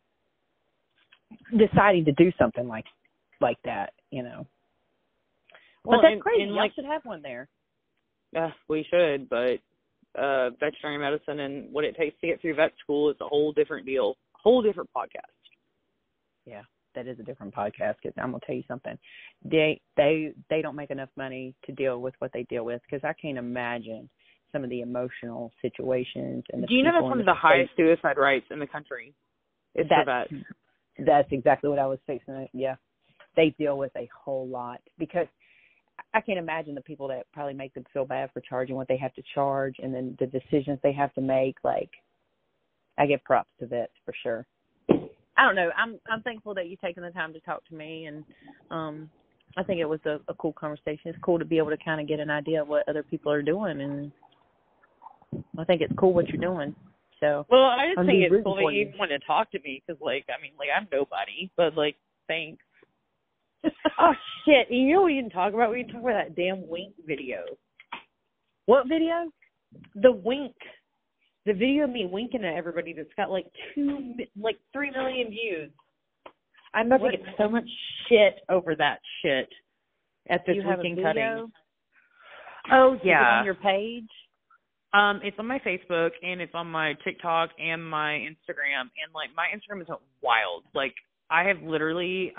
deciding to do something like that. You know. Well, but that's crazy. Y'all should have one there. We should, but veterinary medicine and what it takes to get through vet school is a whole different deal, a whole different podcast. Yeah, that is a different podcast. Because I'm gonna tell you something, they don't make enough money to deal with what they deal with. Because I can't imagine some of the emotional situations. And do you know that's one of the highest suicide rates in the country? It's for vets. That's exactly what I was fixing. Yeah, they deal with a whole lot because I can't imagine the people that probably make them feel bad for charging what they have to charge and then the decisions they have to make. Like, I give props to vets for sure. I don't know. I'm thankful that you've taken the time to talk to me, and I think it was a cool conversation. It's cool to be able to kind of get an idea of what other people are doing, and I think it's cool what you're doing. So, well, I just think it's cool that you want to talk to me because, I'm nobody, but, thanks. Oh, shit. You know what we didn't talk about? We didn't talk about that damn Wink video. What video? The Wink. The video of me winking at everybody that's got 3 million views. I'm about to get so much shit over that shit at this winking cutting. Oh, yeah. Is it on your page? It's on my Facebook, and it's on my TikTok and my Instagram. And, my Instagram is wild. I have literally,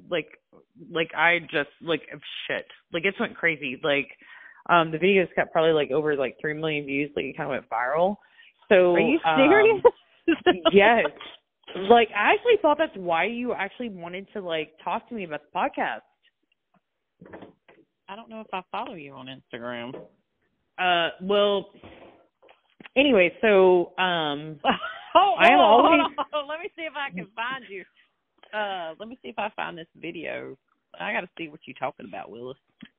shit. It just went crazy. The video's got probably, over, 3 million views. It kind of went viral. So, are you serious? Yes. I actually thought that's why you actually wanted to, talk to me about the podcast. I don't know if I follow you on Instagram. Well, anyway, so, hold on. Let me see if I can find you. Let me see if I find this video. I got to see what you're talking about, Willis.